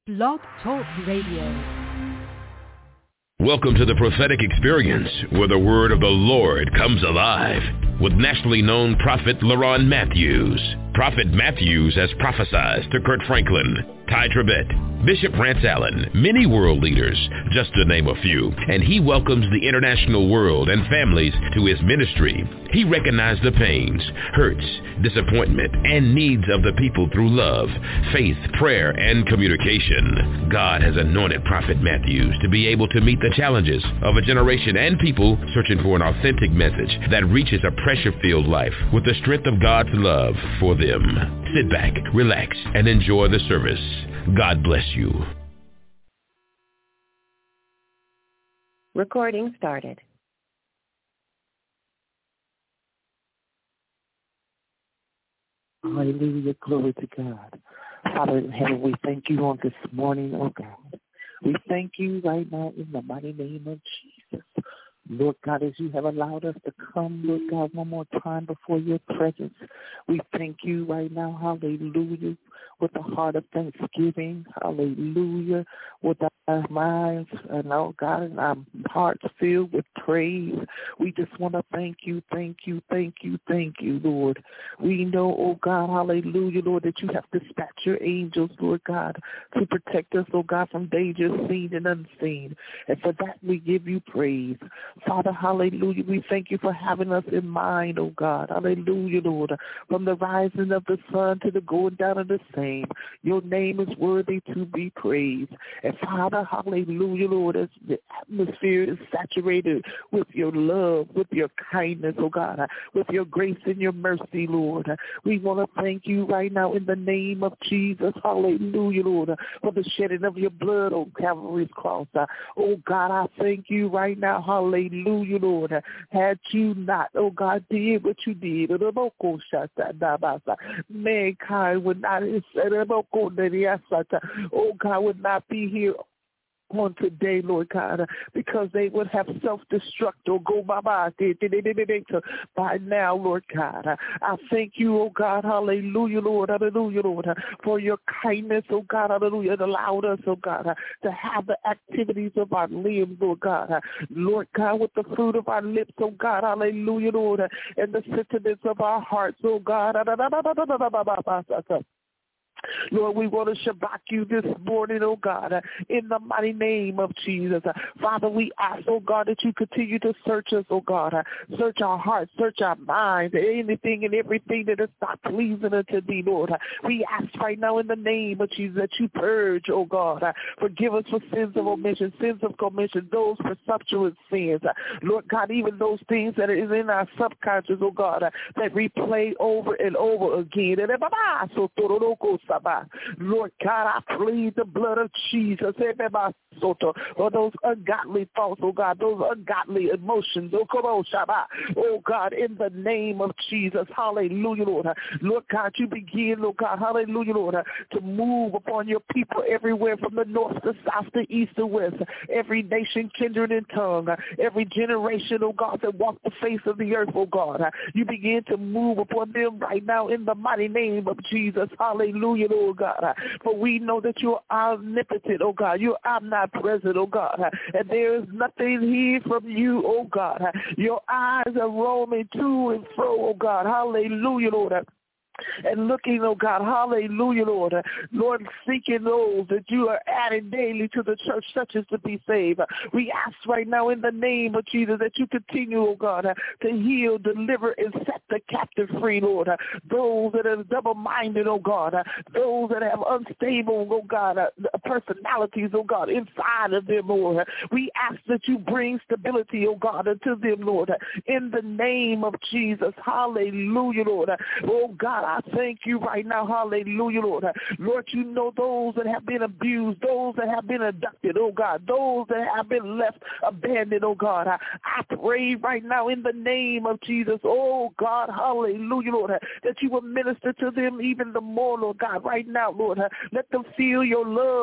Blog Talk Radio. Welcome to the prophetic experience where the word of the Lord comes alive with nationally known prophet LaRon Matthews. Prophet Matthews has prophesied to Kurt Franklin, Ty Tribbett, Bishop Rance Allen, many world leaders, just to name a few, and he welcomes the international world and families to his ministry. He recognized the pains, hurts, disappointment, and needs of the people through love, faith, prayer, and communication. God has anointed Prophet Matthews to be able to meet the challenges of a generation and people searching for an authentic message that reaches a pressure-filled life with the strength of God's love for them. Sit back, relax, and enjoy the service. God bless you. Recording started. Hallelujah, glory to God. Father in heaven, we thank you on this morning, oh God. We thank you right now in the mighty name of Jesus. Lord God, as you have allowed us to come, Lord God, one more time before your presence, we thank you right now, hallelujah, with a heart of thanksgiving, hallelujah, with our minds and, oh God, and our hearts filled with praise. We just want to thank you, Lord. We know, oh God, hallelujah, Lord, that you have dispatched your angels, Lord God, to protect us, oh God, from danger seen and unseen. And for that we give you praise. Father, hallelujah, we thank you for having us in mind, oh God, hallelujah, Lord, from the rising of the sun to the going down of the same. Your name is worthy to be praised. And Father, hallelujah, Lord, as the atmosphere is saturated with your love, with your kindness, oh God, with your grace and your mercy, Lord, we want to thank you right now in the name of Jesus, hallelujah, Lord, for the shedding of your blood on Calvary's cross. Oh God, I thank you right now, hallelujah, Lord. Had you not, oh God, did what you did, mankind would not, oh God, would not be here on today, Lord God, because they would have self-destruct or go by now, Lord God. I thank you, oh God, hallelujah, Lord, for your kindness, oh God, hallelujah, it allowed us, oh God, to have the activities of our limbs, Lord God, with the fruit of our lips, oh God, hallelujah, Lord, and the sentiments of our hearts, oh God, Lord, we want to shabak you this morning, oh God, in the mighty name of Jesus. Father, we ask, oh God, that you continue to search us, oh God. Search our hearts, search our minds, anything and everything that is not pleasing unto thee, Lord. We ask right now in the name of Jesus that you purge, oh God. Forgive us for sins of omission, sins of commission, those presumptuous sins. Lord God, even those things that is in our subconscious, oh God, that replay over and over again. Lord God, I plead the blood of Jesus for those ungodly thoughts, oh God, those ungodly emotions, oh God, in the name of Jesus, hallelujah, Lord. Lord God, you begin, Lord God, hallelujah, Lord, to move upon your people everywhere from the north to south to east to west, every nation, kindred, and tongue, every generation, oh God, that walk the face of the earth, oh God. You begin to move upon them right now in the mighty name of Jesus, hallelujah, Lord God. For we know that you're omnipotent, oh God. You're omnipresent, oh God. And there is nothing hid from you, oh God. Your eyes are roaming to and fro, oh God. Hallelujah, Lord. And looking, oh God, hallelujah, Lord. Lord, seeking those that you are adding daily to the church, such as to be saved. We ask right now in the name of Jesus that you continue, oh God, to heal, deliver, and set the captive free, Lord. Those that are double-minded, oh God. Those that have unstable, oh God, personalities, oh God, inside of them, Lord. We ask that you bring stability, oh God, unto them, Lord. In the name of Jesus, hallelujah, Lord. Oh God, I thank you right now, hallelujah, Lord. Lord, you know those that have been abused, those that have been abducted, oh God, those that have been left abandoned, oh God. I pray right now in the name of Jesus, oh God, hallelujah, Lord, that you will minister to them even the more, Lord God, right now, Lord. Let them feel your love,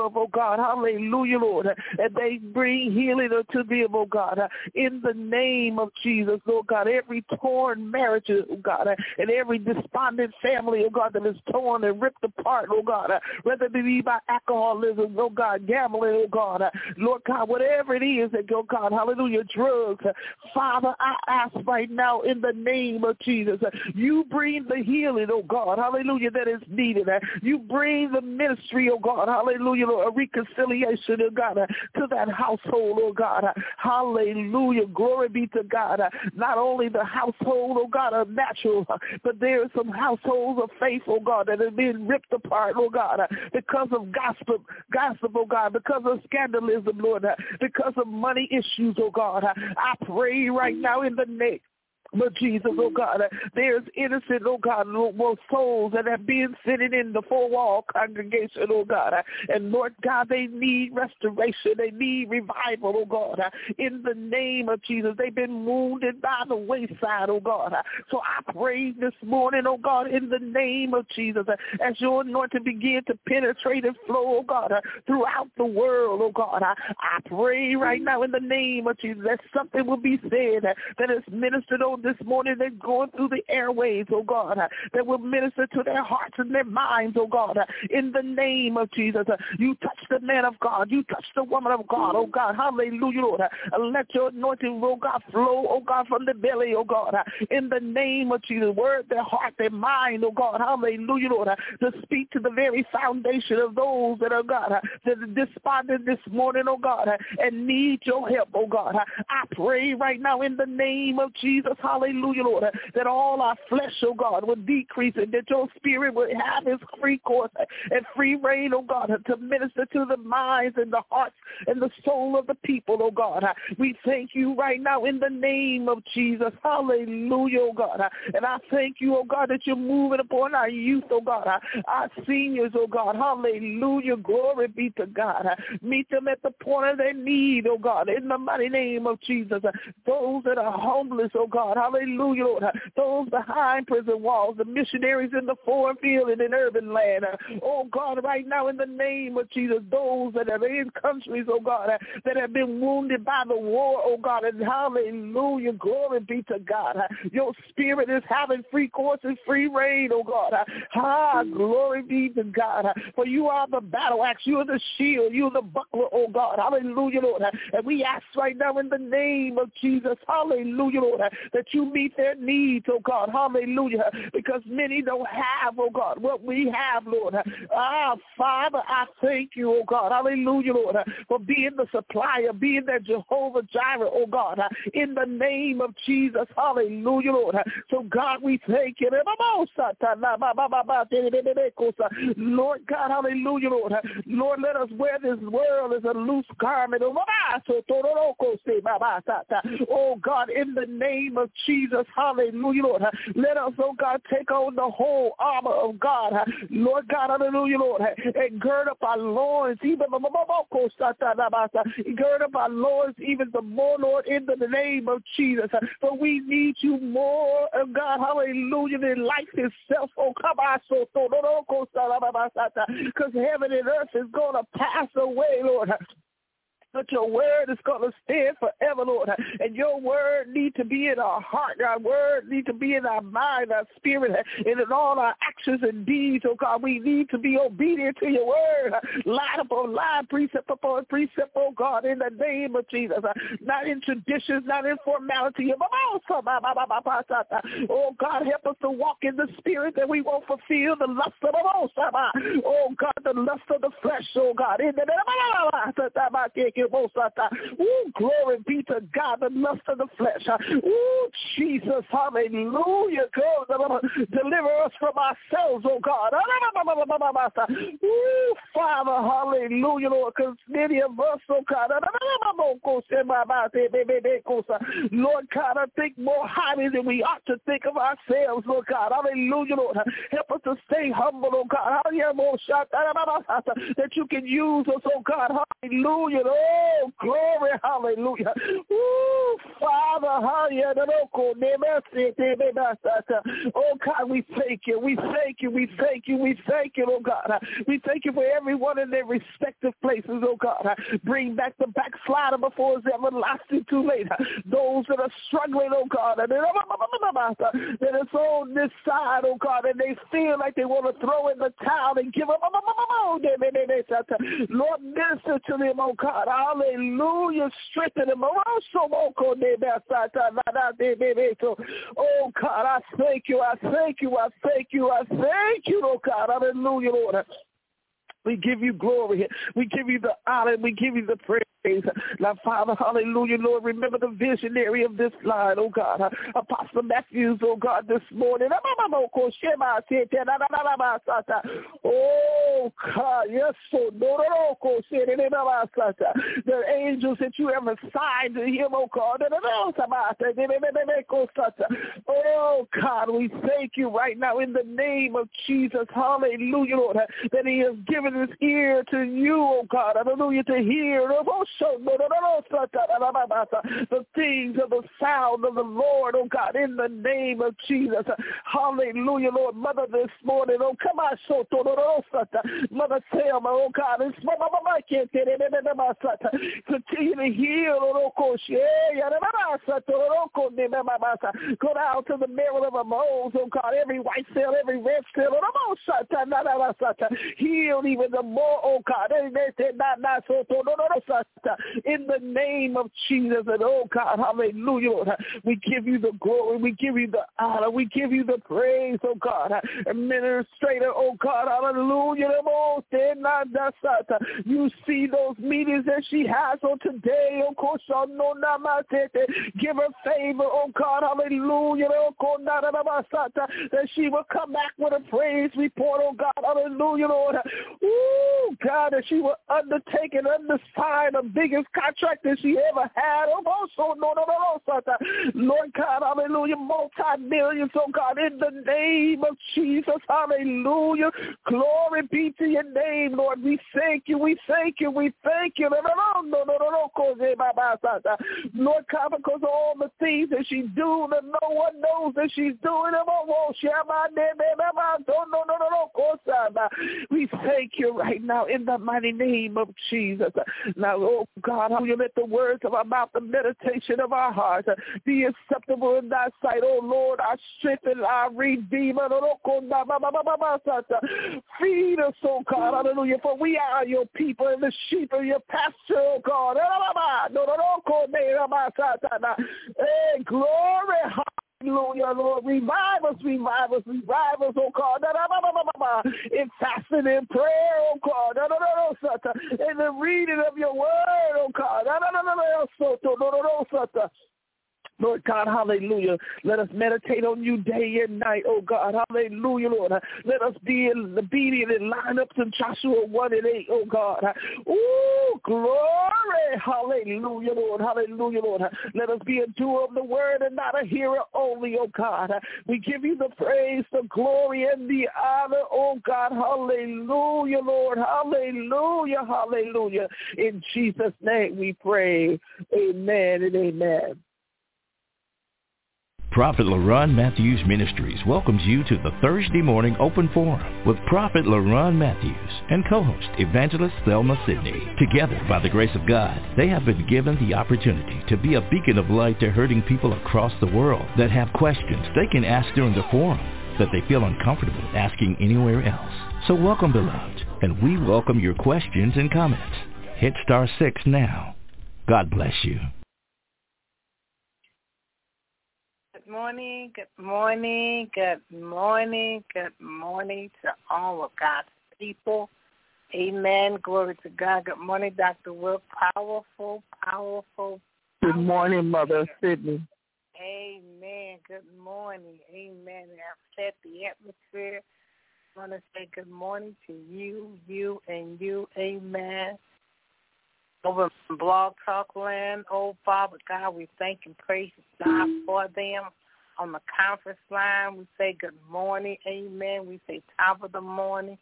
love, oh God, hallelujah, Lord, and they bring healing unto them, oh God, in the name of Jesus, oh God, every torn marriage, oh God, and every despondent family, oh God, that is torn and ripped apart, oh God, whether it be by alcoholism, oh God, gambling, oh God, Lord God, whatever it is that, oh God, hallelujah, drugs, Father, I ask right now in the name of Jesus, you bring the healing, oh God, hallelujah, that is needed. You bring the ministry, oh God, hallelujah, Lord, a reconciliation, oh God, to that household, oh God, hallelujah, glory be to God. Not only the household, oh God, of natural, but there are some households of faith, oh God, that have been ripped apart, oh God, because of gossip, oh God, because of scandalism, Lord, because of money issues, oh God. I pray right now in the name but Jesus, oh God, there's innocent, oh God, souls that have been sitting in the four-wall congregation, oh God. And Lord God, they need restoration. They need revival, oh God. In the name of Jesus, they've been wounded by the wayside, oh God. So I pray this morning, oh God, in the name of Jesus, as your anointing begin to penetrate and flow, oh God, throughout the world, oh God. I pray right now in the name of Jesus that something will be said that is ministered on this morning, they're going through the airways, oh God, that will minister to their hearts and their minds, oh God, in the name of Jesus. You touch the man of God, you touch the woman of God, oh God, hallelujah, Lord. Let your anointing, oh God, flow, oh God, from the belly, oh God, in the name of Jesus. Word their heart, their mind, oh God, hallelujah, Lord, to speak to the very foundation of those that are, God, that are despondent this morning, oh God, and need your help, oh God. I pray right now in the name of Jesus, hallelujah, Lord, that all our flesh, oh God, will decrease and that your spirit will have its free course and free reign, oh God, to minister to the minds and the hearts and the soul of the people, oh God. We thank you right now in the name of Jesus, hallelujah, oh God. And I thank you, oh God, that you're moving upon our youth, oh God, our seniors, oh God, hallelujah, glory be to God. Meet them at the point of their need, oh God, in the mighty name of Jesus. Those that are homeless, oh God, hallelujah, Lord. Those behind prison walls, the missionaries in the foreign field and in urban land. Oh God, right now in the name of Jesus, those that are in countries, oh God, that have been wounded by the war, oh God, and hallelujah, glory be to God. Your spirit is having free course and free reign, oh God. Glory be to God. For you are the battle axe, you are the shield, you are the buckler, oh God, hallelujah, Lord. And we ask right now in the name of Jesus, hallelujah, Lord, that you meet their needs, oh God, hallelujah, because many don't have, oh God, what we have, Lord. Father, I thank you, oh God, hallelujah, Lord, for being the supplier, being that Jehovah Jireh, oh God, in the name of Jesus, hallelujah, Lord. So God, we thank you. Lord God, hallelujah, Lord. Lord, let us wear this world as a loose garment. Oh God, in the name of Jesus, hallelujah, Lord. Let us, oh God, take on the whole armor of God. Lord God, hallelujah, Lord. And gird up our loins, even gird up our loins even the more, Lord, in the name of Jesus. For we need you more, oh God, hallelujah, than life itself. Oh, come on, because heaven and earth is going to pass away, Lord. But your word is going to stand forever, Lord. And your word need to be in our heart. Our word need to be in our mind, our spirit, and in all our actions and deeds, oh God. We need to be obedient to your word. Line upon line, precept upon precept, oh God, in the name of Jesus. Not in traditions, not in formality. Oh God, help us to walk in the spirit that we won't fulfill the lust of the most. Oh God, the lust of the flesh, oh God. In the ooh, glory be to God, the lust of the flesh. Ooh, Jesus, hallelujah. Deliver us from ourselves, oh God. Ooh, Father, hallelujah, Lord, because many of us, oh God, Lord God, I think more highly than we ought to think of ourselves, Lord God. Hallelujah, Lord. Help us to stay humble, oh God. That you can use us, oh God. Hallelujah. Oh, glory. Hallelujah. Ooh, Father. Oh God, we thank you. We thank you. We thank you. We thank you, oh God. We thank you for everyone in their respective places, oh God. Bring back the backslider before it's everlasting too late. Those that are struggling, oh God, that is on this side, oh God, and they feel like they want to throw in the towel and give up. Lord, minister to them, oh God. Hallelujah. Strengthen them. Oh God, I thank you. I thank you. I thank you. I thank you, oh God. Hallelujah, Lord. We give you glory. We give you the honor. We give you the praise. Now, Father, hallelujah, Lord, remember the visionary of this line, oh God, Apostle Matthews, oh God, this morning. Oh God, yes, so the angels that you have assigned to him, oh God. Oh God, we thank you right now in the name of Jesus, hallelujah, Lord, that he has given his ear to you, oh God, hallelujah, to hear the things of the sound of the Lord, oh God, in the name of Jesus. Hallelujah, Lord. Mother, this morning, oh come on, Mother Thelma, oh God, continue to heal, go down to the marrow of our bones, oh God, every white cell, every red cell, heal even the more, oh God, in the name of Jesus. And oh God, hallelujah, Lord, we give you the glory, we give you the honor, we give you the praise, oh God. Administrator, oh God, hallelujah, you see those meetings that she has on today, oh course, give her favor, oh God, hallelujah, that she will come back with a praise report, oh God, hallelujah, Lord. Ooh, God, that she will undertake and undersign the biggest contract that she ever had. Lord God, hallelujah, multi-millions, oh God, in the name of Jesus, hallelujah. Glory be to your name, Lord. We thank you, we thank you, we thank you. Lord God, because all the things that she's doing and no one knows that she's doing them. We thank you right now in the mighty name of Jesus. Now, oh God, how you let the words of our mouth, the meditation of our hearts be acceptable in thy sight, oh Lord, our strength and our redeemer. Feed us, oh God, hallelujah, for we are your people and the sheep of your pasture, oh God. Hey, glory, hallelujah, Lord. Revive us, oh God. In fasting and prayer, oh God. In the reading of your word, oh God. Lord God, hallelujah. Let us meditate on you day and night, oh God. Hallelujah, Lord. Let us be obedient and line up to Joshua 1:8, oh God. Ooh, glory. Hallelujah, Lord. Hallelujah, Lord. Let us be a doer of the word and not a hearer only, oh God. We give you the praise, the glory, and the honor, oh God. Hallelujah, Lord. Hallelujah, hallelujah. In Jesus' name we pray. Amen and amen. Prophet LaRon Matthews Ministries welcomes you to the Thursday morning open forum with Prophet LaRon Matthews and co-host Evangelist Thelma Sidney. Together, by the grace of God, they have been given the opportunity to be a beacon of light to hurting people across the world that have questions they can ask during the forum that they feel uncomfortable asking anywhere else. So welcome, beloved, and we welcome your questions and comments. Hit *6 now. God bless you. Good morning, good morning, good morning, good morning to all of God's people. Amen. Glory to God. Good morning, Dr. Will. Powerful. Good morning, Mother Sidney. Amen. Good morning. Amen. I've set the atmosphere. I want to say good morning to you, and you. Amen. over in Blog Talk Land. Oh, Father God, we thank and praise God for them. On the conference line, we say good morning, amen. We say top of the morning,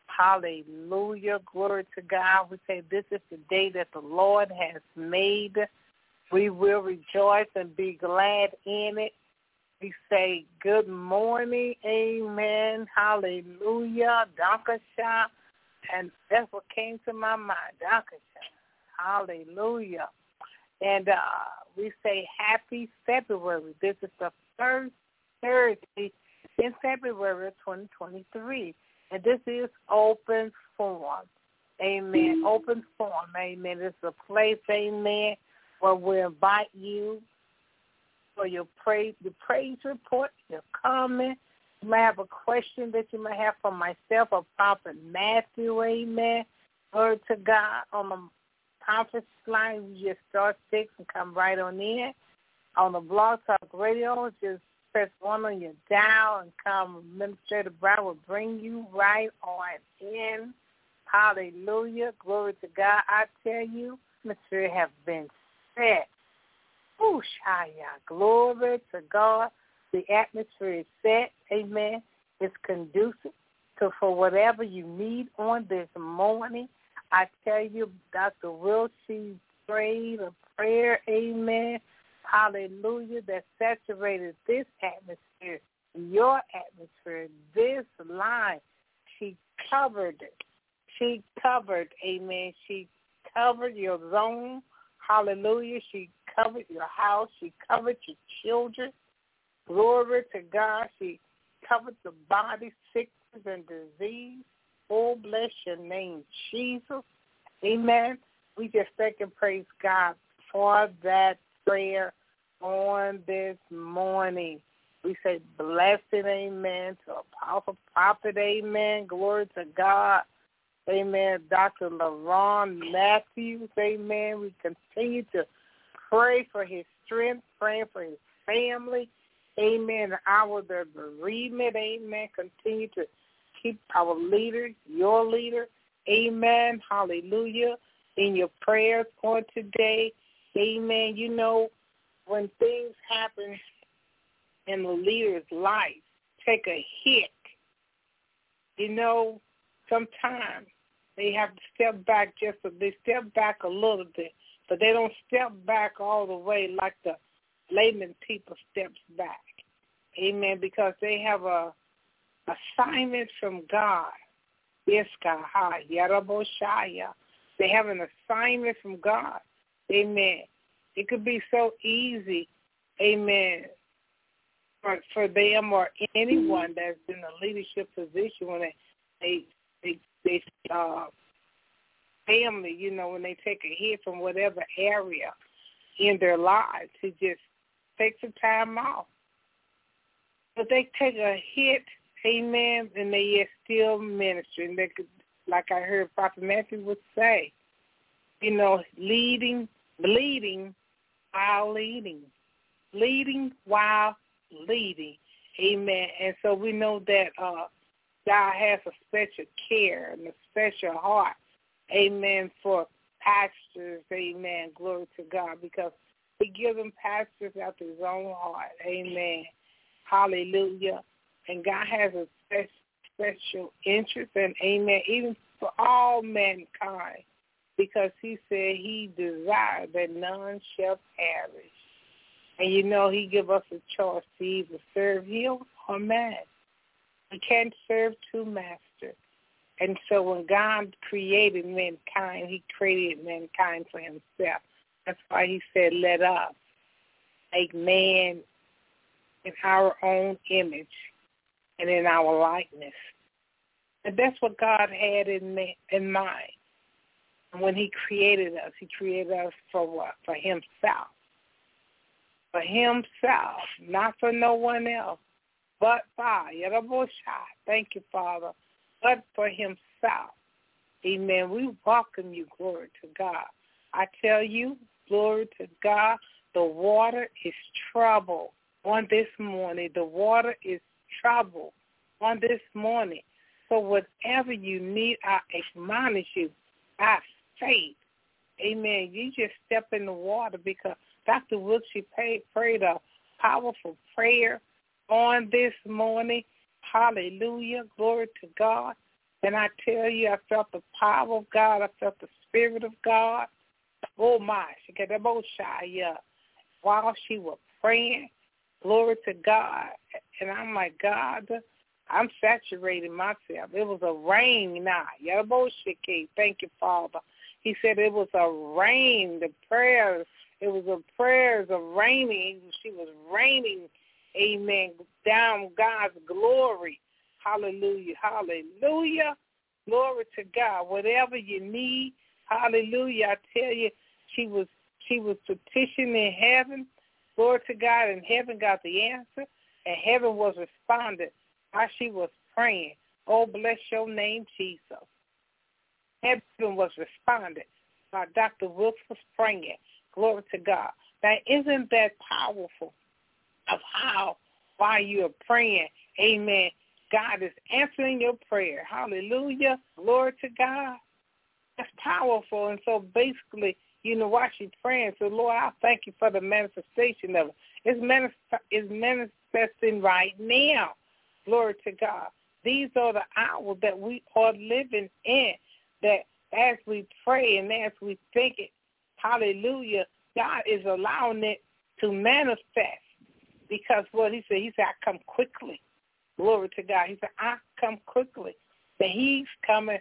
hallelujah, glory to God. We say this is the day that the Lord has made. We will rejoice and be glad in it. We say good morning, amen, hallelujah, Dankasha. And that's what came to my mind, Dankasha, hallelujah. And we say happy February. This is the first Thursday in February of 2023. And this is Open Forum. Amen. Open Forum. Amen. It's a place, amen, where we invite you for your praise report, your comment. You may have a question that you may have for myself or Prophet Matthew. Amen. Glory to God. On the conference line, you just start 6 and come right on in. On the Blog Talk Radio, just press 1 on your dial and come. Administrator Brown will bring you right on in. Hallelujah. Glory to God. I tell you, atmosphere have been set. Ooh, Shia. Glory to God. The atmosphere is set. Amen. It's conducive to for whatever you need on this morning. I tell you, Dr. Will, she prayed a prayer, amen, hallelujah, that saturated this atmosphere, your atmosphere, this line. She covered it. She covered, amen. She covered your zone, hallelujah. She covered your house. She covered your children. Glory to God. She covered the body, sickness, and disease. Oh, bless your name, Jesus. Amen. We just thank and praise God for that prayer on this morning. We say blessed, amen, to Apostle Prophet, amen. Glory to God. Amen. Dr. LaRon Matthews, amen. We continue to pray for his strength, praying for his family. Amen. The hour of the bereavement, amen. Continue to keep our leader, your leader, amen, hallelujah, in your prayers on today, amen. You know, when things happen in the leader's life, take a hit, you know, sometimes they have to step back they step back a little bit, but they don't step back all the way like the layman people steps back, amen, because they have a assignment from God. Yes, God. Yaraboshaya. They have an assignment from God. Amen. It could be so easy, amen, for them or anyone that's in a leadership position when they family, you know, when they take a hit from whatever area in their lives to just take some time off. But they take a hit, amen, and they are still ministering. They could, like I heard Prophet Matthew would say, you know, bleeding while leading. Leading while leading. Amen. And so we know that God has a special care and a special heart, amen, for pastors, amen, glory to God, because he gives them pastors after his own heart, amen, hallelujah. And God has a special interest and, amen, even for all mankind, because he said he desired that none shall perish. And, you know, he give us a choice to either serve him or man. We can't serve two masters. And so when God created mankind, he created mankind for himself. That's why he said, let us make man in our own image and in our likeness. And that's what God had in mind. And when he created us for what? For himself. For himself, not for no one else, but by Yeraboshai. Thank you, Father. But for himself. Amen. We welcome you, glory to God. I tell you, glory to God, the water is trouble on this morning. The water is trouble on this morning. So whatever you need, I admonish you by faith. amen, you just step in the water, because Dr. Wilkes, she prayed a powerful prayer on this morning. Hallelujah. Glory to God. And I tell you, I felt the power of God. I felt the Spirit of God. Oh, my. She got that both shy up while she was praying. Glory to God. And I'm like, God, I'm saturating myself. It was a rain now. Thank you, Father. He said it was a rain. The prayers, it was a prayers of raining. She was raining, amen, down God's glory. Hallelujah, hallelujah. Glory to God. Whatever you need, hallelujah. I tell you, she was petitioning heaven. Glory to God, and heaven got the answer, and heaven was responding while she was praying. Oh, bless your name, Jesus. Heaven was responding while Dr. Wilkes was praying. Glory to God. Now, isn't that powerful of how while you're praying, amen, God is answering your prayer. Hallelujah. Glory to God. That's powerful. And so basically, while she's praying, so Lord, I thank you for the manifestation of it. It's manifesting right now. Glory to God. These are the hours that we are living in, that as we pray and as we think it, hallelujah, God is allowing it to manifest, because what he said, I come quickly. Glory to God. He said, I come quickly. That he's coming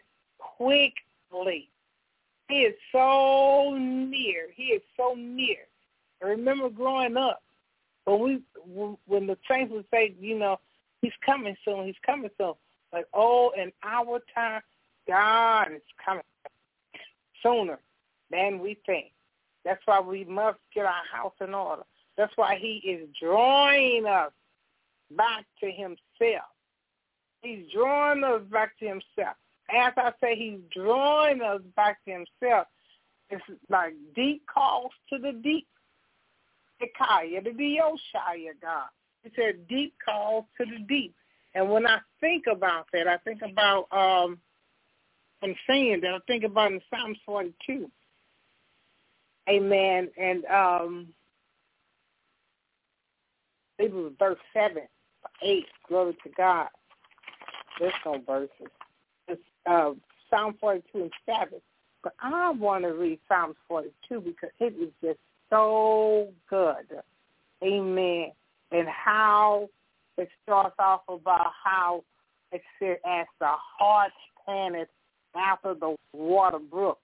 quickly. He is so near. He is so near. I remember growing up, when the saints would say, he's coming soon, he's coming soon. But, in our time, God is coming sooner than we think. That's why we must get our house in order. That's why he is drawing us back to himself. He's drawing us back to himself. As I say, he's drawing us back to himself. It's like deep calls to the deep. The Oshaya, God. He said deep calls to the deep. And when I think about that, I think about, I'm saying that, I think about in Psalms 42. Amen. And it was verse 7, 8, glory to God. There's no verses. It's Psalm 42 and 7. But I want to read Psalms 42 because it is just so good. Amen. And how it starts off about how it said, as the heart panteth after the water brooks,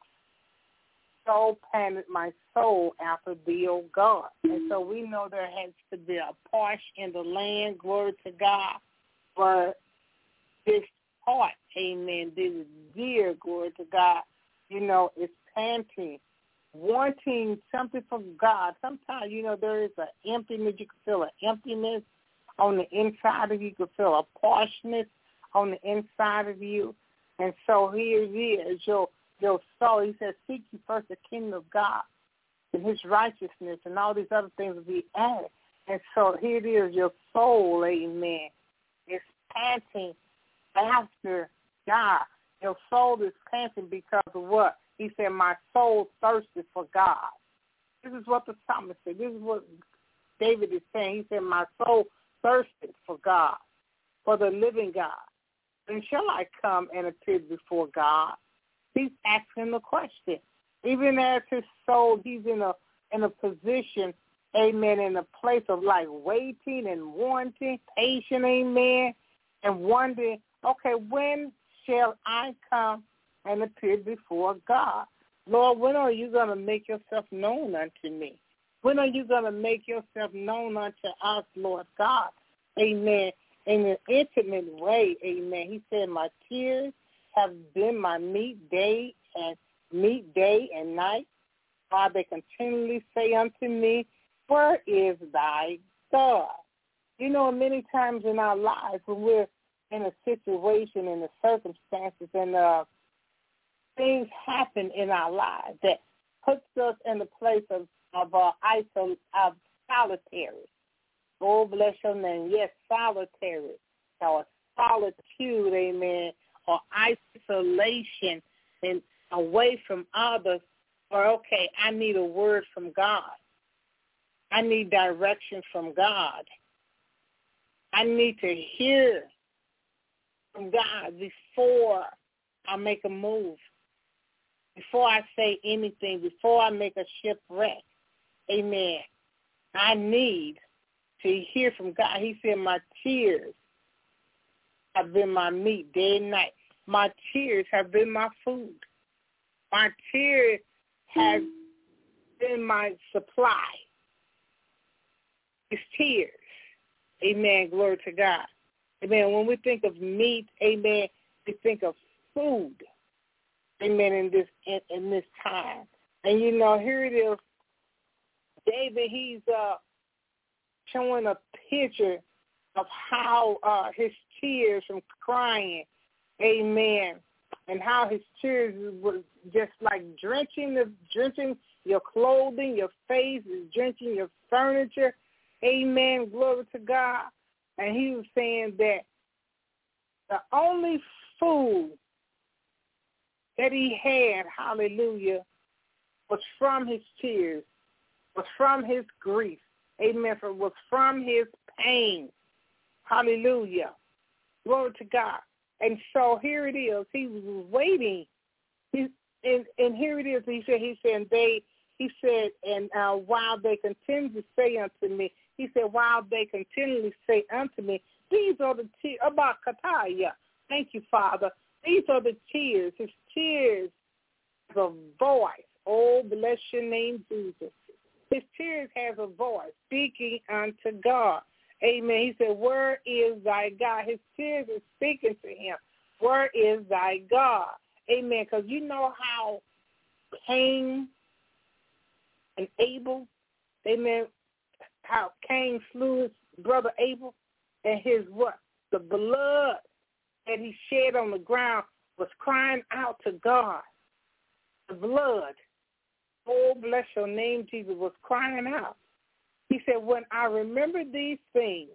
so panteth my soul after thee, O God. And so we know there has to be a parch in the land, glory to God. But this heart, amen, this dear, glory to God, is panting, wanting something from God. Sometimes, there is an emptiness. You can feel an emptiness on the inside of you. You can feel a parchness on the inside of you. And so here it is, your soul. He says, seek ye first the kingdom of God and his righteousness, and all these other things will be added. And so here it is, your soul, amen, is panting after God. Your soul is panting because of what? He said, my soul thirsted for God. This is what the psalmist said. This is what David is saying. He said, my soul thirsted for God, for the living God. And shall I come and appear before God? He's asking the question. Even as his soul, he's in a position, amen, in a place of like waiting and wanting, patient, amen, and wondering, okay, when shall I come and appear before God? Lord, when are you going to make yourself known unto me? When are you going to make yourself known unto us, Lord God? Amen. In an intimate way, amen. He said, my tears have been my meat day and night, while they continually say unto me, where is thy God? Many times in our lives when we're in a situation, in the circumstances, and things happen in our lives that puts us in the place of solitary. Oh, bless your name. Yes, solitary, or solitude, amen, or isolation and away from others, Or, okay, I need a word from God. I need direction from God. I need to hear from God before I make a move, before I say anything, before I make a shipwreck. Amen. I need to hear from God. He said, my tears have been my meat day and night. My tears have been my food. My tears have been my supply. It's tears. Amen. Glory to God. Amen. When we think of meat, amen, we think of food. Amen. In this time. And you know, here it is. David, he's showing a picture of how his tears from crying, amen, and how his tears were just like drenching your clothing, your face, drenching your furniture. Amen. Glory to God. And he was saying that the only food that he had, hallelujah, was from his tears, was from his grief. Amen. Was from his pain. Hallelujah. Glory to God. And so here it is. He was waiting. And here it is. He said, and while they continue to say unto me, he said, while they continually say unto me, these are the tears, about Kataya. Thank you, Father. These are the tears. His tears have a voice. Oh, bless your name, Jesus. His tears have a voice speaking unto God. Amen. He said, where is thy God? His tears are speaking to him. Where is thy God? Amen. Because you know how Cain and Abel, amen, how Cain slew his brother Abel, and his what? The blood that he shed on the ground was crying out to God. The blood, oh, bless your name, Jesus, was crying out. He said, when I remember these things,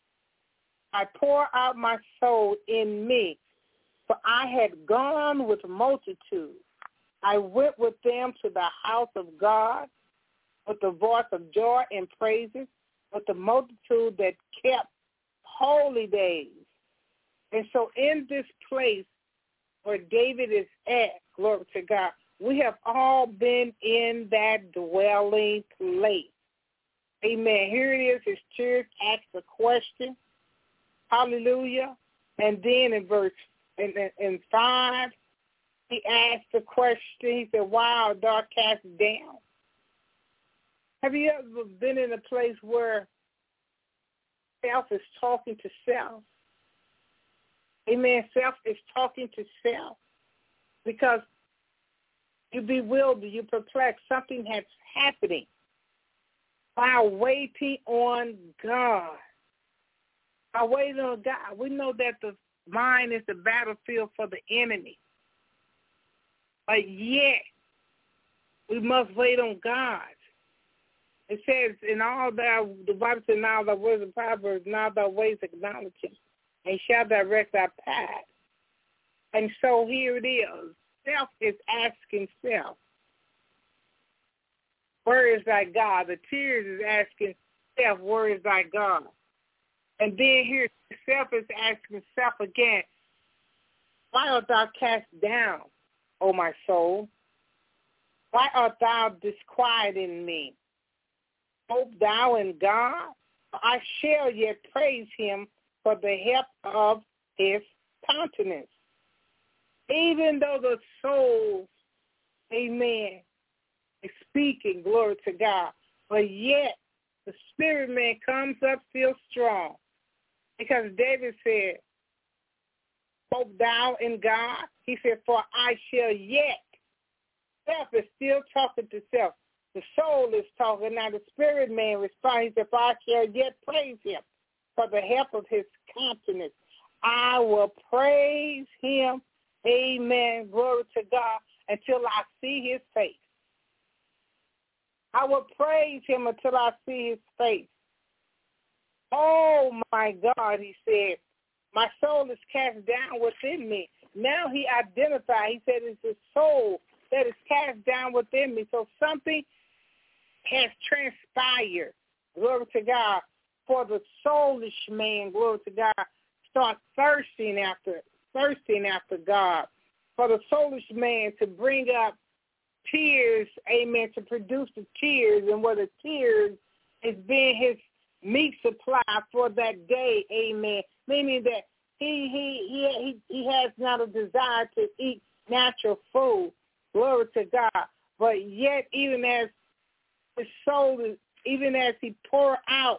I pour out my soul in me, for I had gone with multitude. I went with them to the house of God with the voice of joy and praises, with the multitude that kept holy days. And so in this place where David is at, glory to God, we have all been in that dwelling place. Amen. Here it is. His tears asked a question. Hallelujah. And then in verse in 5, he asked the question. He said, why art thou cast down? Have you ever been in a place where self is talking to self? Amen. Self is talking to self because you bewildered, you perplexed. Something has happening while waiting on God. While waiting on God. We know that the mind is the battlefield for the enemy. But yet, we must wait on God. It says, the Bible says, in all thy words and proverbs, in all thy ways acknowledge him, and shall direct thy path. And so here it is. Self is asking self, where is thy God? The tears is asking self, where is thy God? And then here, self is asking self again, why art thou cast down, O my soul? Why art thou disquieted in me? Hope thou in God? I shall yet praise him for the help of his countenance. Even though the soul, amen, is speaking, glory to God, but yet the spirit man comes up still strong. Because David said, hope thou in God? He said, for I shall yet. Self is still talking to self. The soul is talking. Now the spirit man responds, he said, for I shall yet praise him for the help of his countenance. I will praise him, amen, glory to God, until I see his face. I will praise him until I see his face. Oh, my God, he said, my soul is cast down within me. Now he identified, he said, it's his soul that is cast down within me. So something has transpired, glory to God, for the soulish man, glory to God, start thirsting after God. For the soulish man to bring up tears, amen, to produce the tears, and where the tears is being his meat supply for that day, amen. Meaning that he has not a desire to eat natural food, glory to God. But yet, even as his soul is, even as he pour out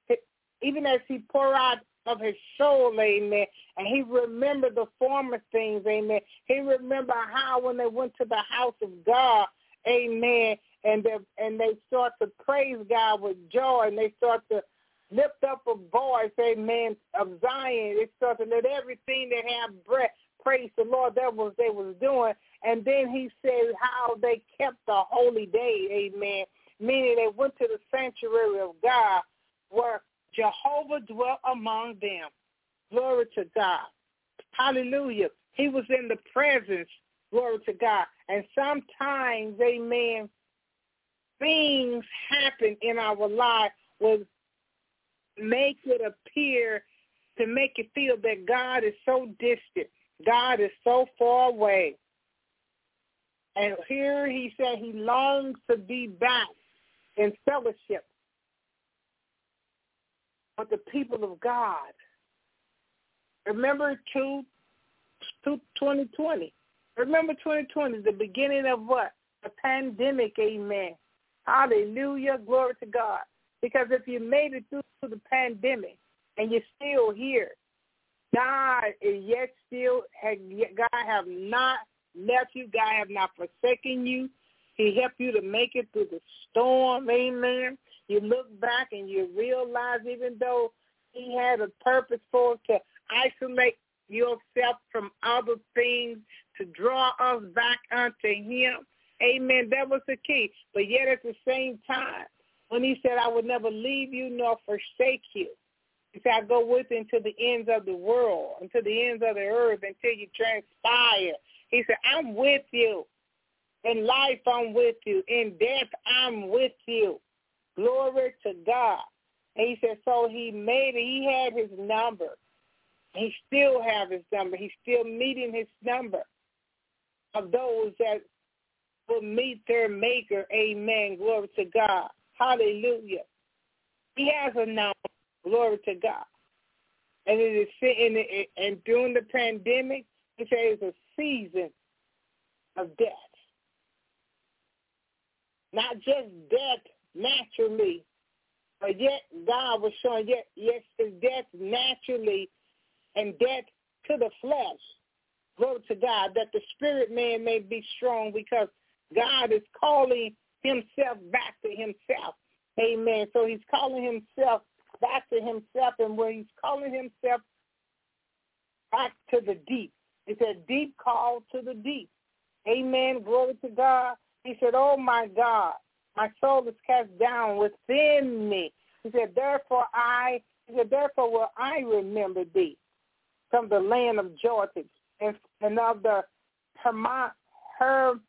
of his soul, amen, and he remembered the former things, amen. He remembered how when they went to the house of God, amen, and they start to praise God with joy, and they start to lift up a voice, amen, of Zion. They start to let everything that have breath praise the Lord. That was they was doing. And then he said how they kept the holy day, amen, meaning they went to the sanctuary of God where Jehovah dwelt among them. Glory to God. Hallelujah. He was in the presence. Glory to God. And sometimes, amen, things happen in our life will make it appear to make it feel that God is so distant. God is so far away. And here he said he longs to be back in fellowship with the people of God. Remember 2020. Remember 2020, the beginning of what? A pandemic, amen. Hallelujah, glory to God. Because if you made it through the pandemic and you're still here, God is yet still, God have not left you. God have not forsaken you. He helped you to make it through the storm, amen. You look back and you realize even though he had a purpose for to isolate yourself from other things, to draw us back unto him, amen, that was the key. But yet at the same time, when he said, I would never leave you nor forsake you, he said, I go with you to the ends of the world, unto the ends of the earth, until you transpire. He said, I'm with you. In life, I'm with you. In death, I'm with you. Glory to God. And he said, so he made it. He had his number. He still have his number. He's still meeting his number of those that will meet their maker. Amen. Glory to God. Hallelujah. He has a number. Glory to God. And it is and during the pandemic, he said it's a season of death. Not just death naturally, but yet God was showing, yes, it's death naturally and death to the flesh. Glory to God, that the spirit man may be strong because God is calling himself back to himself. Amen. So he's calling himself back to himself, and when he's calling himself back to the deep, he said, deep call to the deep. Amen. Glory to God. He said, oh, my God, my soul is cast down within me. He said, therefore will I remember thee from the land of Jordan and of the Hermonites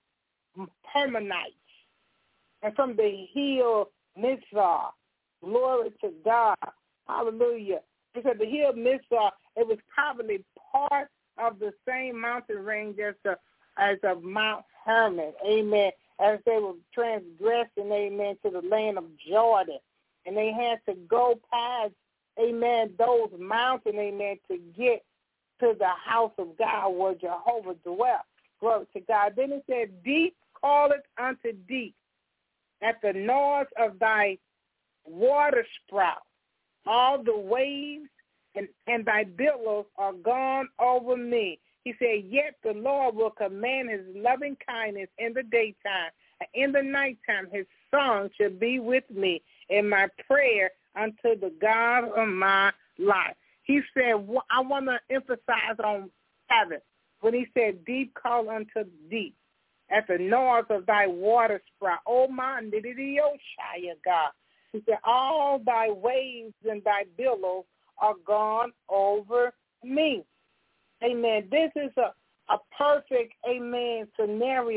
and from the hill Mizar. Glory to God. Hallelujah. He said the hill Mizar, it was probably part of the same mountain range as of Mount Hermon. Amen. As they were transgressing, amen, to the land of Jordan. And they had to go past, amen, those mountains, amen, to get to the house of God where Jehovah dwelt. Glory to God. Then it said, deep calleth unto deep at the noise of thy water sprout. All the waves and thy billows are gone over me. He said, yet the Lord will command his loving kindness in the daytime, and in the nighttime his song shall be with me in my prayer unto the God of my life. He said, I want to emphasize on 7, when he said, deep call unto deep, at the noise of thy water sprout. Oh, my, God. He said, all thy waves and thy billows are gone over me. Amen. This is a perfect, amen, scenario,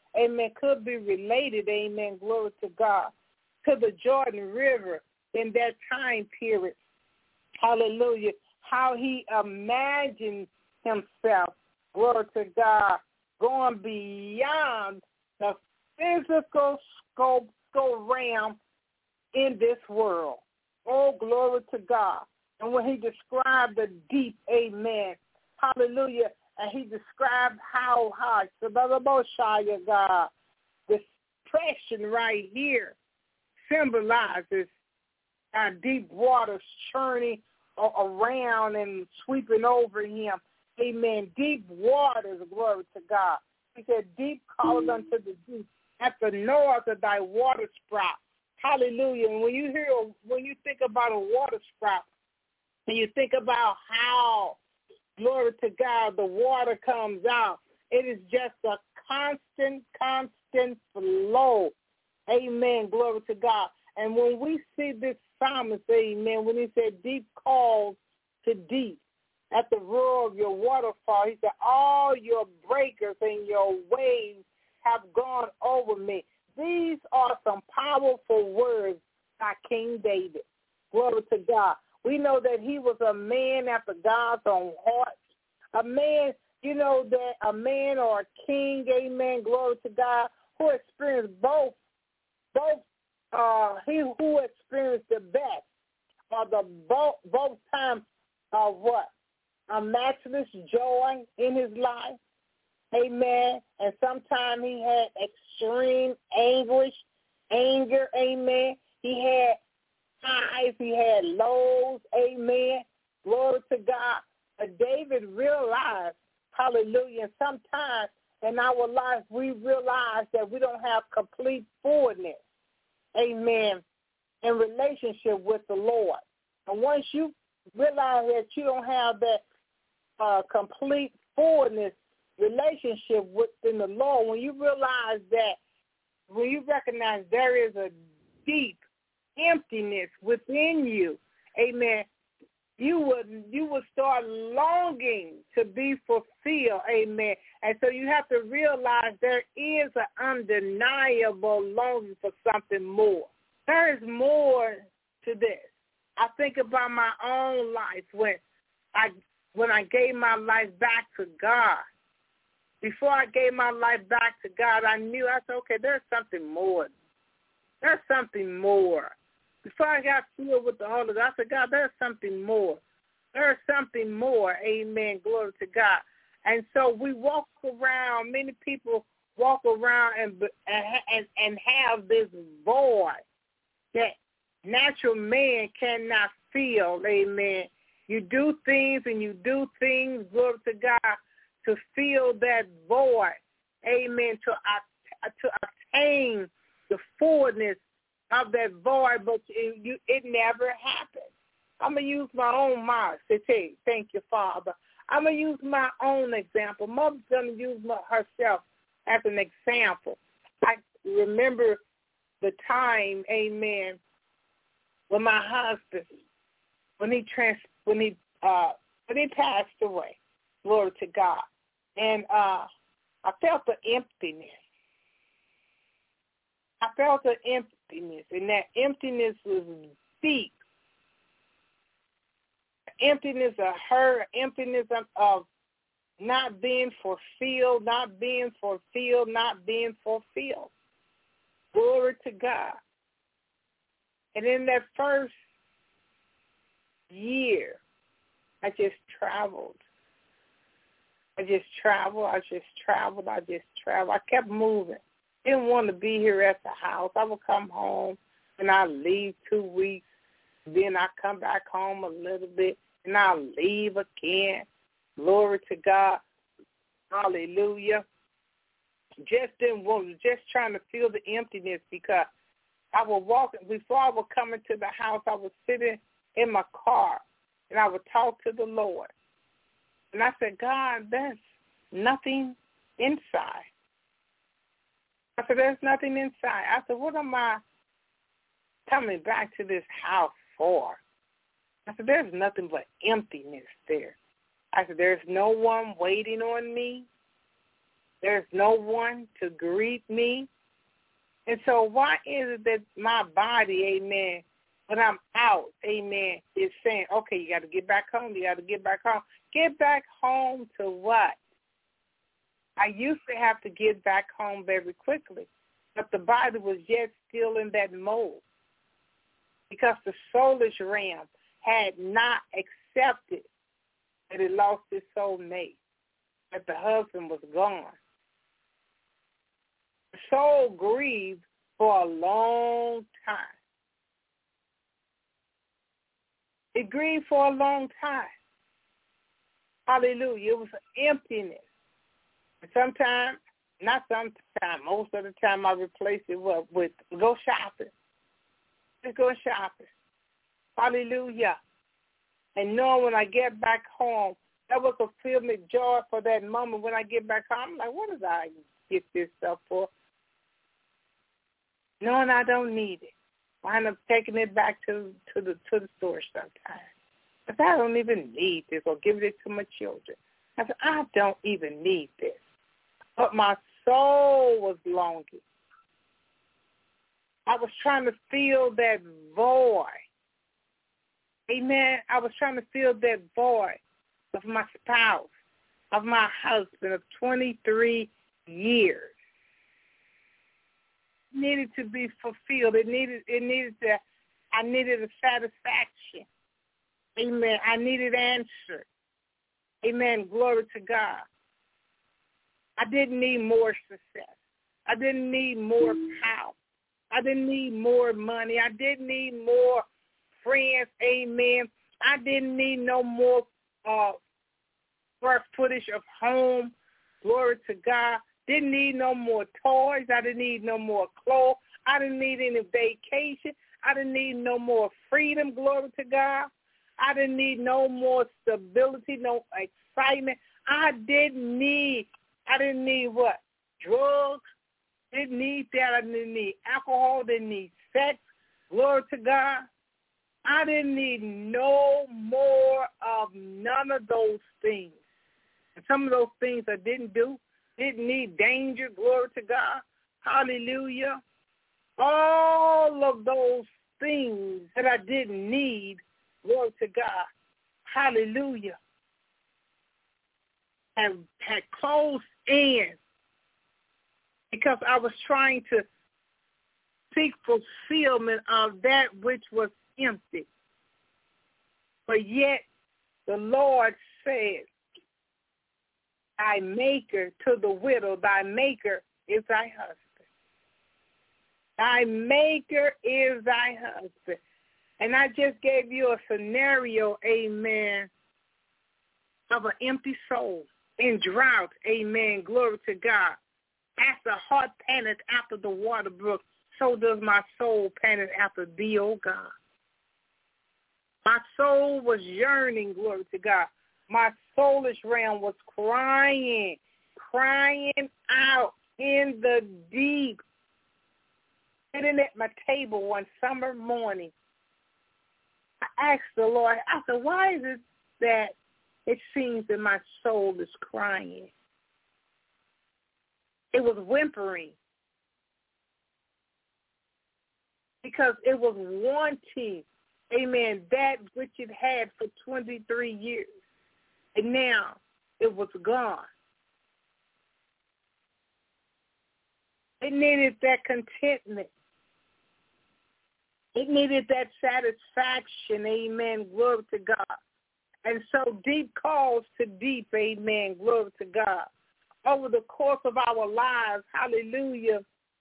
amen, could be related, amen, glory to God, to the Jordan River in that time period. Hallelujah. How he imagined himself, glory to God, going beyond the physical scope realm in this world. Oh, glory to God. And when he described the deep, amen, hallelujah, and he described how high, God, this expression right here symbolizes our deep waters churning around and sweeping over him. Amen. Deep waters, glory to God. He said, deep calleth unto the deep at the north of thy water sprout. Hallelujah. And when you think about a water sprout, and you think about how, glory to God, the water comes out, it is just a constant flow. Amen. Glory to God. And when we see this psalmist, amen, when he said deep calls to deep at the roar of your waterfall, he said all your breakers and your waves have gone over me. These are some powerful words by King David. Glory to God. We know that he was a man after God's own heart. A man, that a man or a king, amen, glory to God, who experienced both he who experienced the best or the both times of what? A matchless joy in his life. Amen. And sometimes he had extreme anger, amen. He had highs, he had lows, amen. Glory to God. But David realized, hallelujah, and sometimes in our life we realize that we don't have complete fullness, amen, in relationship with the Lord. And once you realize that you don't have that complete fullness relationship within the Lord, when you realize that, when you recognize there is a deep emptiness within you, amen, you would start longing to be fulfilled, amen. And so you have to realize there is an undeniable longing for something more. There is more to this. I think about my own life when I gave my life back to God. Before I gave my life back to God, I said, okay, there's something more. There's something more. Before I got filled with the Holy Ghost, I said, God, there's something more. There's something more. Amen. Glory to God. And so we walk around, many people walk around and have this void that natural man cannot feel. Amen. You do things, glory to God, to fill that void. Amen. To attain the fullness of that void, but it never happened. I'm going to use my own mouth to say, thank you, Father. I'm going to use my own example. Mother's going to use herself as an example. I remember the time, amen, when my husband, when he passed away, glory to God, and I felt the emptiness. And that emptiness was deep. Emptiness of her, emptiness of not being fulfilled. Glory to God. And in that first year, I just traveled. I kept moving. Didn't want to be here at the house. I would come home and I'd leave 2 weeks. Then I come back home a little bit and I'll leave again. Glory to God. Hallelujah. Just trying to feel the emptiness, because I would walk, before I would come into the house, I was sitting in my car and I would talk to the Lord. And I said, God, there's nothing inside. I said, there's nothing inside. I said, what am I coming back to this house for? I said, there's nothing but emptiness there. I said, there's no one waiting on me. There's no one to greet me. And so why is it that my body, amen, when I'm out, amen, is saying, okay, you got to get back home, you got to get back home. Get back home to what? I used to have to get back home very quickly, but the body was yet still in that mode because the soulish realm had not accepted that it lost its soulmate, that the husband was gone. The soul grieved for a long time. It grieved for a long time. Hallelujah. It was an emptiness. And sometimes, not sometimes, most of the time I replace it with go shopping. Just go shopping. Hallelujah. And knowing when I get back home, that was a fulfillment joy for that moment. When I get back home, I'm like, what did I get this stuff for? Knowing I don't need it. I end up taking it back to the store sometimes. Because I don't even need this, or giving it to my children. I said, I don't even need this. But my soul was longing. I was trying to fill that void. Amen. I was trying to fill that void of my spouse, of my husband of 23 years. It needed to be fulfilled. I needed a satisfaction. Amen. I needed answer. Amen. Glory to God. I didn't need more success. I didn't need more power. I didn't need more money. I didn't need more friends. Amen. I didn't need no more square footage of home. Glory to God. Didn't need no more toys. I didn't need no more clothes. I didn't need any vacation. I didn't need no more freedom. Glory to God. I didn't need no more stability, no excitement. I didn't need what? Drugs. Didn't need that. I didn't need alcohol. Didn't need sex. Glory to God. I didn't need no more of none of those things. And some of those things I didn't do. Didn't need danger. Glory to God. Hallelujah. All of those things that I didn't need. Glory to God. Hallelujah. Had closed in because I was trying to seek fulfillment of that which was empty. But yet the Lord said, thy maker to the widow, thy maker is thy husband. Thy maker is thy husband. And I just gave you a scenario, amen, of an empty soul in drought, amen, glory to God. As the heart panteth after the water brook, so does my soul panteth after thee, O God. My soul was yearning, glory to God. My soulish realm was crying out in the deep. Sitting at my table one summer morning, I asked the Lord, I said, why is it that it seems that my soul is crying? It was whimpering because it was wanting, amen, that which it had for 23 years. And now it was gone. It needed that contentment. It needed that satisfaction, amen, glory to God. And so deep calls to deep, amen, glory to God. Over the course of our lives, hallelujah,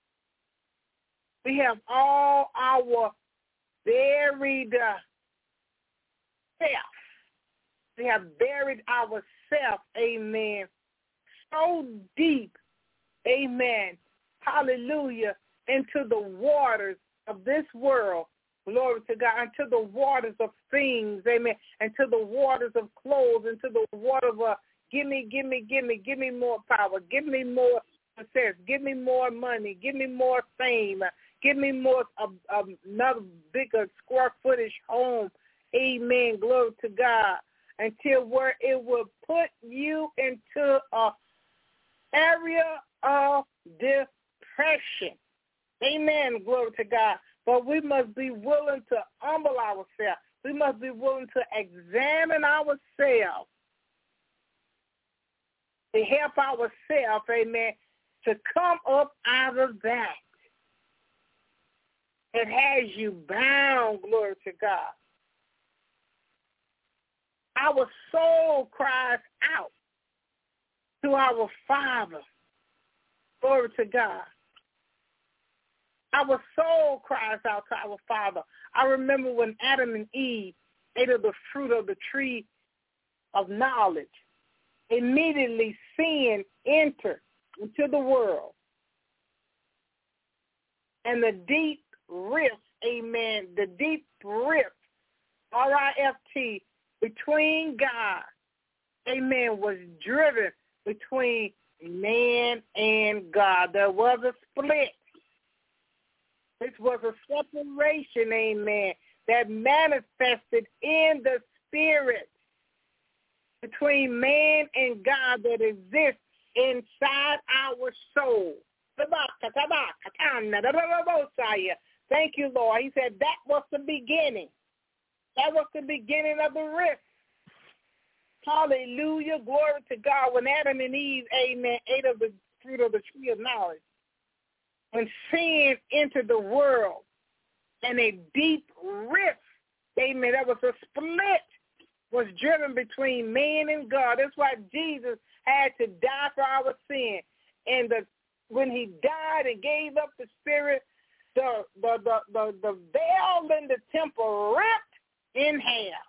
we have all our buried self. We have buried ourselves, amen, so deep, amen, hallelujah, into the waters of this world, glory to God, into the waters of things, amen, into the waters of clothes, into the water of give me more power, give me more success, give me more money, give me more fame, give me more, another bigger square footage home, amen, glory to God, until where it will put you into a area of depression. Amen. Glory to God. But we must be willing to humble ourselves. We must be willing to examine ourselves, to help ourselves, amen, to come up out of that. It has you bound, glory to God. Our soul cries out to our Father, glory to God. Our soul cries out to our Father. I remember when Adam and Eve ate of the fruit of the tree of knowledge, immediately sin entered into the world. And the deep rift, amen, the deep rift, R-I-F-T, between God, amen, was driven between man and God. There was a split. This was a separation, amen, that manifested in the spirit between man and God that exists inside our soul. Thank you, Lord. He said that was the beginning. That was the beginning of the rift. Hallelujah. Glory to God. When Adam and Eve, amen, ate of the fruit of the tree of knowledge, when sin entered the world and a deep rift, amen, that was a split, was driven between man and God. That's why Jesus had to die for our sin. And when he died and gave up the spirit, the veil in the temple ripped in half.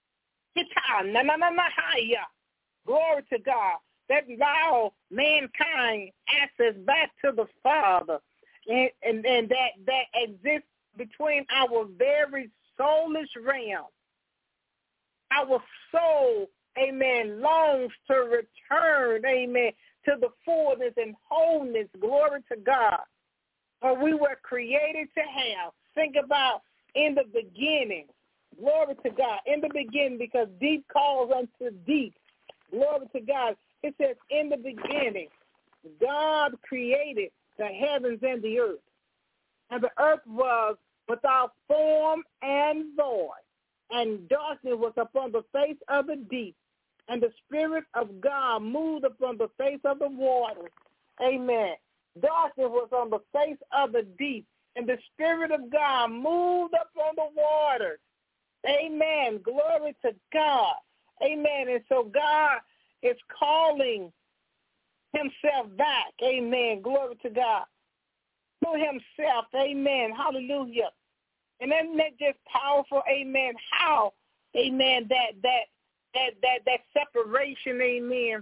Glory to God. That allowed mankind access back to the Father. And that exists between our very soulish realm. Our soul, amen, longs to return, amen, to the fullness and wholeness. Glory to God. But we were created to have. Think about in the beginning. Glory to God. In the beginning, because deep calls unto deep. Glory to God. It says in the beginning, God created the heavens and the earth. And the earth was without form and void. And darkness was upon the face of the deep. And the Spirit of God moved upon the face of the waters. Amen. Darkness was on the face of the deep. And the Spirit of God moved upon the waters. Amen. Glory to God. Amen. And so God is calling himself back. Amen. Glory to God. To himself. Amen. Hallelujah. And isn't that just powerful? Amen. How, amen, that separation, amen,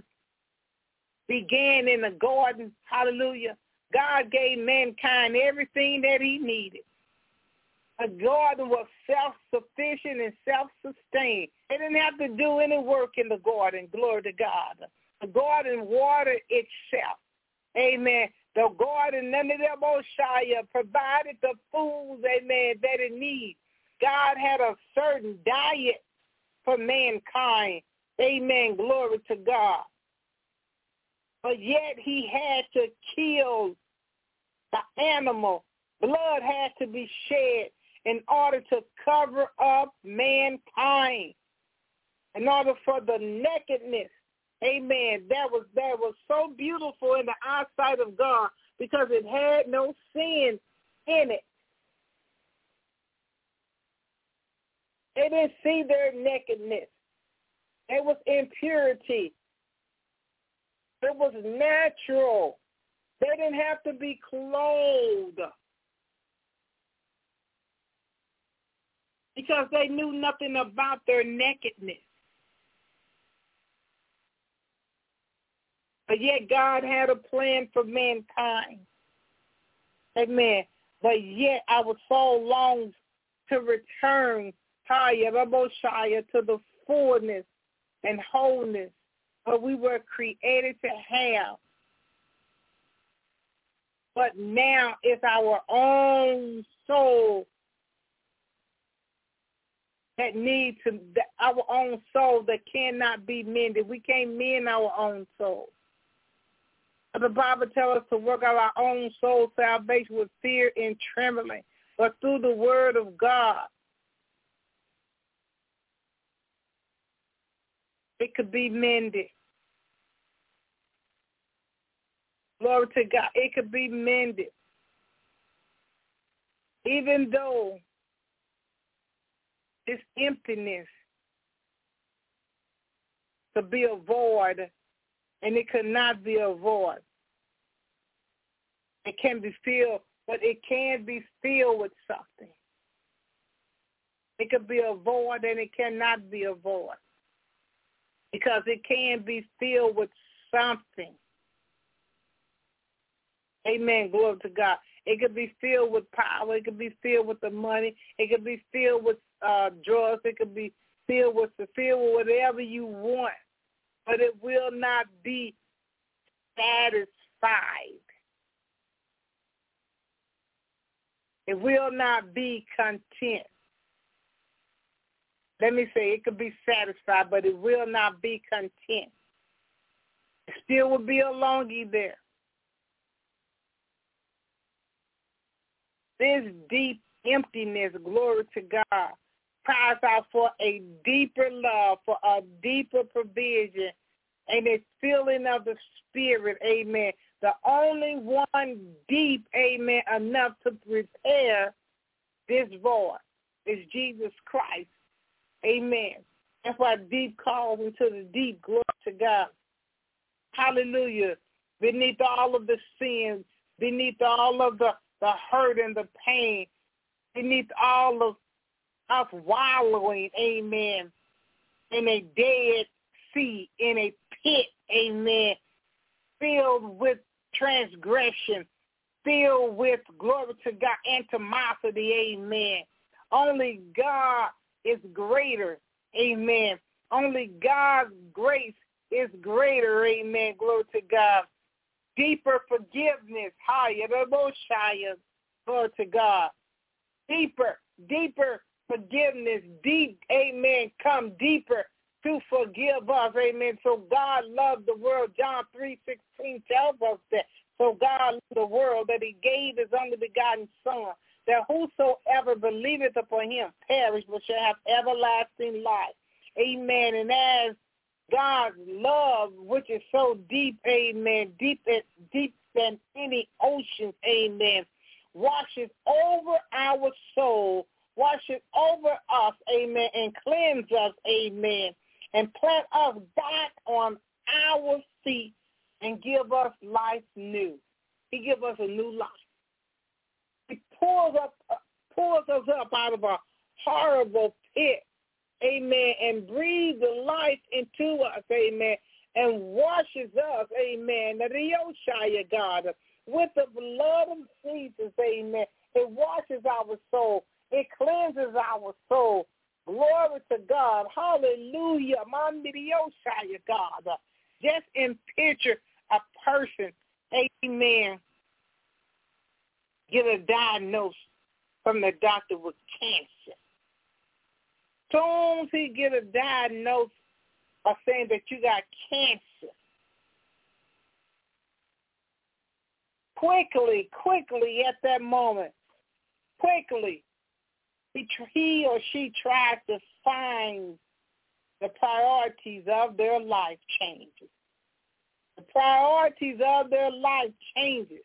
began in the garden. Hallelujah. God gave mankind everything that he needed. The garden was self-sufficient and self-sustained. They didn't have to do any work in the garden. Glory to God. The garden watered itself. Amen. The garden, none of them Oshaya, provided the foods, amen, that it needs. God had a certain diet for mankind. Amen. Glory to God. But yet he had to kill the animal. Blood had to be shed in order to cover up mankind. In order for the nakedness, amen, that was so beautiful in the eyesight of God because it had no sin in it. They didn't see their nakedness. It was impurity. It was natural. They didn't have to be clothed because they knew nothing about their nakedness. But yet God had a plan for mankind. Amen. But yet our soul longs to return to the fullness and wholeness that we were created to have. But now it's our own soul that needs to, our own soul that cannot be mended. We can't mend our own soul. The Bible tells us to work out our own soul salvation with fear and trembling, but through the word of God. It could be mended. Glory to God. It could be mended. Even though this emptiness could be a void, and it could not be a void. It can be filled, but it can be filled with something. It could be a void, and it cannot be a void, because it can be filled with something. Amen. Glory to God. It could be filled with power. It could be filled with the money. It could be filled with drugs. It could be filled with whatever you want, but it will not be satisfied. It will not be content. Let me say, it could be satisfied, but it will not be content. It still will be a longing there. This deep emptiness, glory to God, cries out for a deeper love, for a deeper provision, and a filling of the Spirit, amen. The only one deep, amen, enough to repair this void is Jesus Christ, amen. That's why deep calls into the deep, glory to God. Hallelujah. Beneath all of the sins, beneath all of the hurt and the pain, beneath all of us wallowing, amen, in a dead sea, in a pit, amen, filled with transgression, filled with, glory to God, animosity, amen. Only God is greater, amen. Only God's grace is greater, amen, glory to God. Deeper forgiveness, higher, glory to God. Deeper forgiveness, deep, amen, come deeper to forgive us, amen. So God loved the world. John 3:16 tells us that. So God loved the world that he gave his only begotten Son, that whosoever believeth upon him perish but shall have everlasting life. Amen. And as God's love, which is so deep, amen, deep than any oceans, amen, washes over our soul, washes over us, amen, and cleanse us, amen, and plant us back on our feet and give us life new. He gives us a new life. He pulls us up out of a horrible pit, amen, and breathes the life into us, amen, and washes us, amen, God, with the blood of Jesus, amen. It washes our soul. It cleanses our soul. Glory to God. Hallelujah. God. Just in picture a person, amen, get a diagnosis from the doctor with cancer. Soon as he get a diagnosis of saying that you got cancer, quickly at that moment, he or she tries to find the priorities of their life changes. The priorities of their life changes.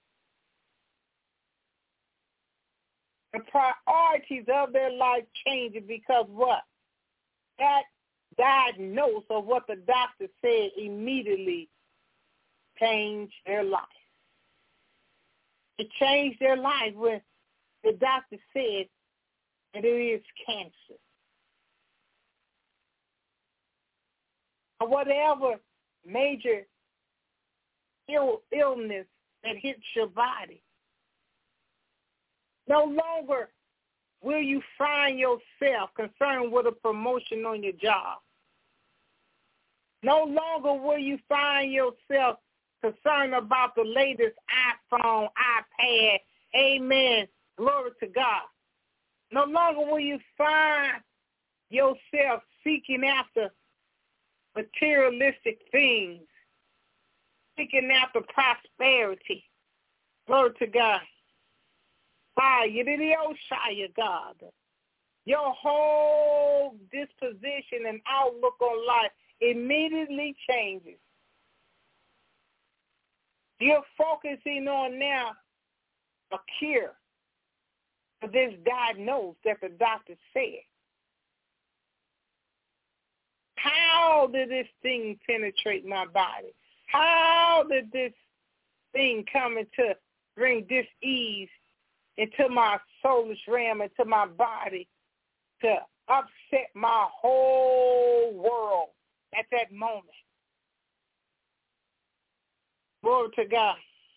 The priorities of their life changes because what? That diagnosis of what the doctor said immediately changed their life. It changed their life when the doctor said that it is cancer. Or whatever major illness that hits your body. No longer will you find yourself concerned with a promotion on your job. No longer will you find yourself concerned about the latest iPhone, iPad. Amen. Glory to God. No longer will you find yourself seeking after materialistic things. seeking after prosperity. Glory to God. God. Your whole disposition and outlook on life immediately changes. You're focusing on now a cure for this diagnosis that the doctor said. How did this thing penetrate my body? How did this thing come into bring dis-ease into my soulish realm, into my body, to upset my whole world at that moment? Glory to God.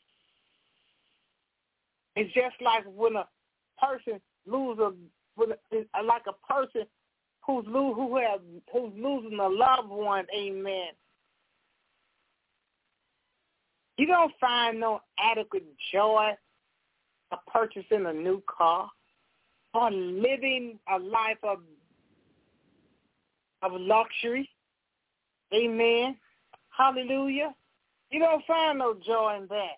It's just like when a person like a person who's losing a loved one. Amen. You don't find no adequate joy of purchasing a new car or living a life of luxury. Amen. Hallelujah. You don't find no joy in that.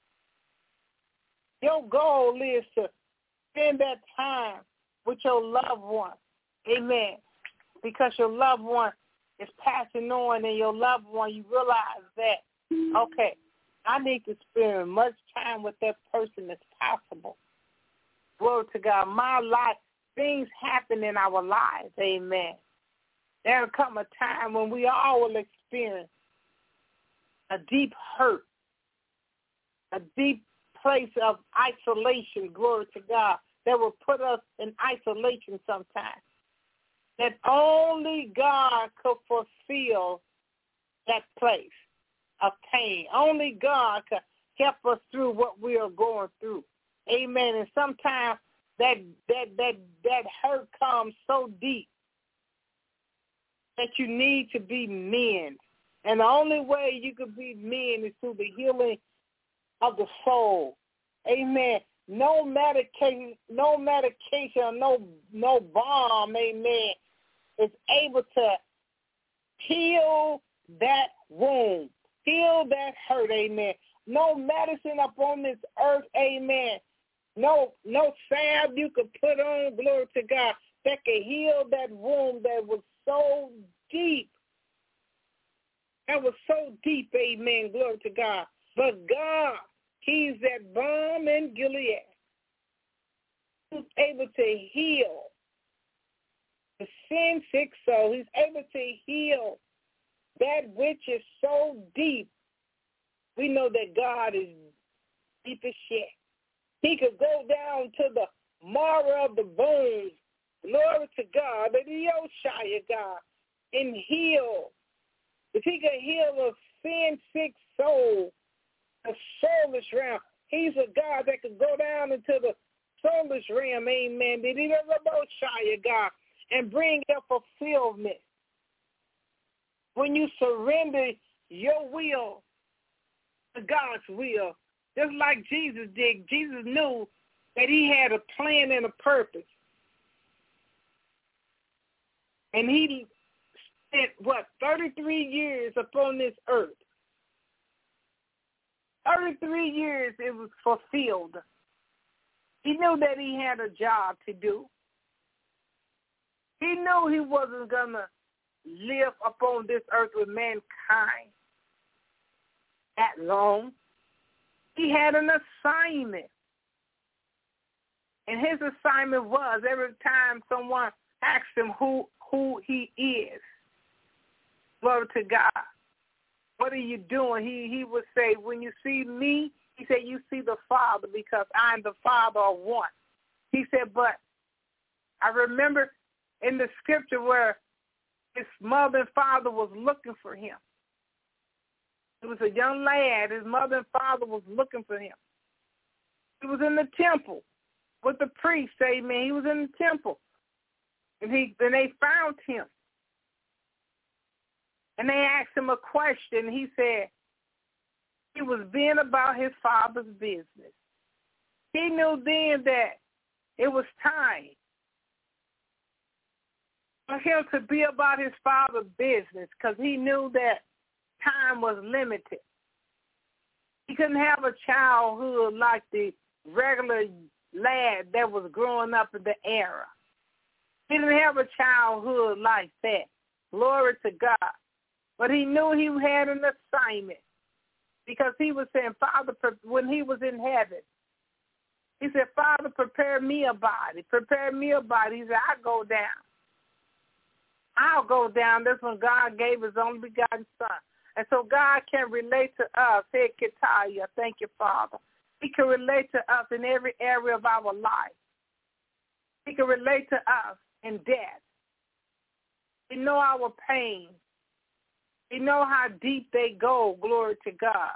Your goal is to spend that time with your loved one. Amen. Because your loved one is passing on, and your loved one, you realize that, okay, I need to spend as much time with that person as possible. Glory to God. My life, things happen in our lives. Amen. There will come a time when we all will experience a deep hurt, a deep place of isolation, glory to God, that will put us in isolation sometimes. That only God could fulfill that place of pain. Only God could help us through what we are going through. Amen. And sometimes that hurt comes so deep that you need to be mended. And the only way you could be mended is through the healing of the soul. Amen. No medication, no balm, amen, is able to heal that wound, heal that hurt, amen. No medicine upon this earth, amen. No salve you could put on, glory to God, that could heal that wound that was so deep. That was so deep, amen, glory to God. But God, he's that balm in Gilead, who's able to heal the sin-sick soul. He's able to heal that which is so deep. We know that God is deep as shit. He could go down to the marrow of the bones, glory to God, the Yoshaya God, and heal. If he could heal a sin-sick soul, a soulless realm, he's a God that could go down into the soulless realm, amen, the Yoshaya God, and bring up fulfillment. When you surrender your will to God's will, just like Jesus did, Jesus knew that he had a plan and a purpose. And he spent, 33 years upon this earth. 33 years it was fulfilled. He knew that he had a job to do. He knew he wasn't going to live upon this earth with mankind that long. He had an assignment. And his assignment was every time someone asked him who he is, glory to God, what are you doing? He would say, when you see me, he said, you see the Father, because I and the Father are one. He said, but I remember in the scripture where his mother and father was looking for him. He was a young lad. His mother and father was looking for him. He was in the temple with the priest, amen. He was in the temple. And they found him. And they asked him a question. He said he was being about his father's business. He knew then that it was time for him to be about his father's business, because he knew that time was limited. He couldn't have a childhood like the regular lad that was growing up in the era. He didn't have a childhood like that. Glory to God. But he knew he had an assignment because he was saying, Father, when he was in heaven, he said, Father, prepare me a body. Prepare me a body. He said, I'll go down. I'll go down. That's when God gave his only begotten son. And so God can relate to us. Hey, Ketaya, thank you, Father. He can relate to us in every area of our life. He can relate to us in death. He know our pain. He know how deep they go, glory to God.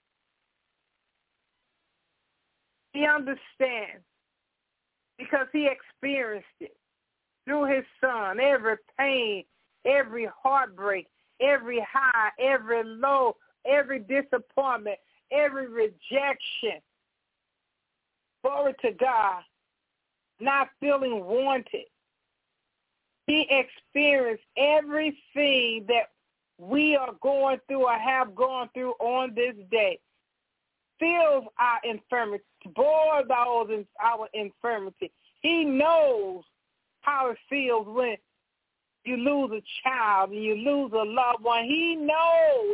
He understands because he experienced it through his son, every pain, every heartbreak, every high, every low, every disappointment, every rejection. Glory to God, not feeling wanted. He experienced everything that we are going through or have gone through on this day. Feels our infirmity, bore our infirmity. He knows how it feels when you lose a child and you lose a loved one. He knows.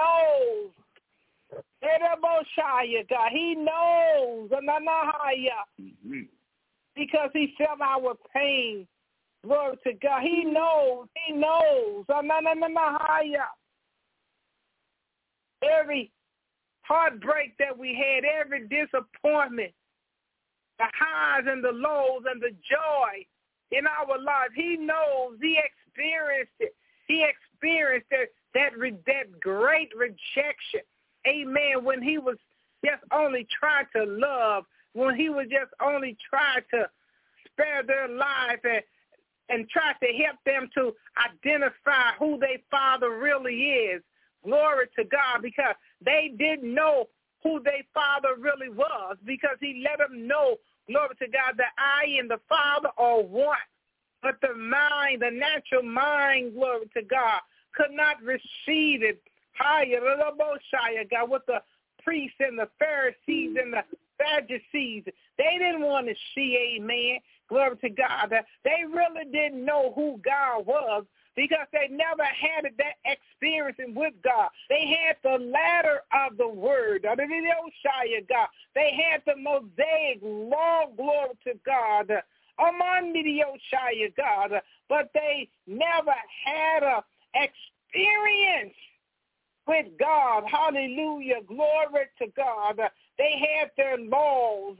God, he knows. Because he felt our pain. Glory to God. He knows. Every heartbreak that we had, every disappointment, the highs and the lows and the joy in our life, he knows. He experienced it. He experienced that great rejection. Amen. When he was just only trying to love, when he was just only trying to spare their life and try to help them to identify who their father really is. Glory to God, because they didn't know who their father really was, because he let them know, glory to God, that I and the Father are one. But the mind, the natural mind, glory to God, could not receive it. God, with the priests and the Pharisees and the Sadducees, they didn't want to see, amen, glory to God. They really didn't know who God was because they never had that experience with God. They had the ladder of the word. God. They had the Mosaic law, glory to God. God, but they never had an experience with God. Hallelujah. Glory to God. They had their laws.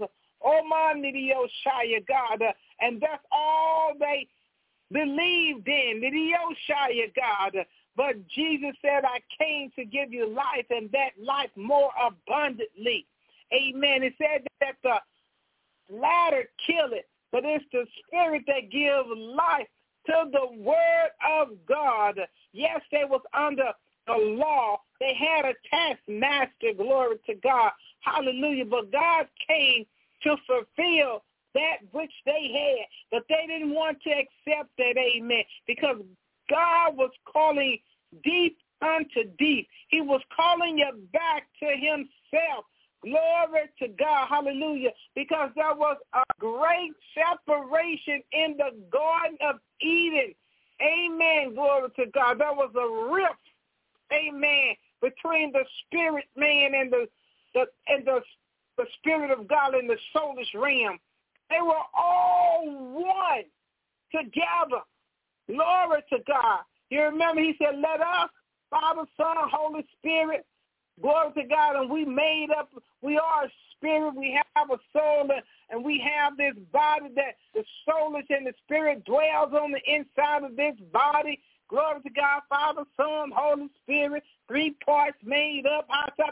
God. And that's all they believed in. God. But Jesus said, I came to give you life and that life more abundantly. Amen. It said that the latter kill it, but it's the spirit that gives life to the word of God. Yes, they was under the law. They had a taskmaster, glory to God. Hallelujah. But God came to fulfill that which they had. But they didn't want to accept that, amen, because God was calling deep unto deep. He was calling you back to himself. Glory to God, hallelujah, because there was a great separation in the Garden of Eden. Amen, glory to God. There was a rift, amen, between the spirit man and the spirit of God in the soulish realm. They were all one together. Glory to God. You remember he said, let us, Father, Son, Holy Spirit, glory to God, and we made up, we are a spirit, we have a soul, and we have this body that the soulish and the spirit dwells on the inside of this body. Glory to God, Father, Son, Holy Spirit, 3 parts made up.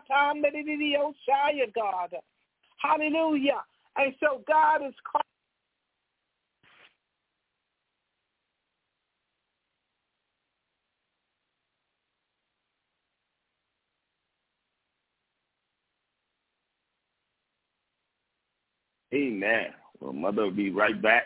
God. Hallelujah. And so God is calling. Amen. Well, Mother will be right back.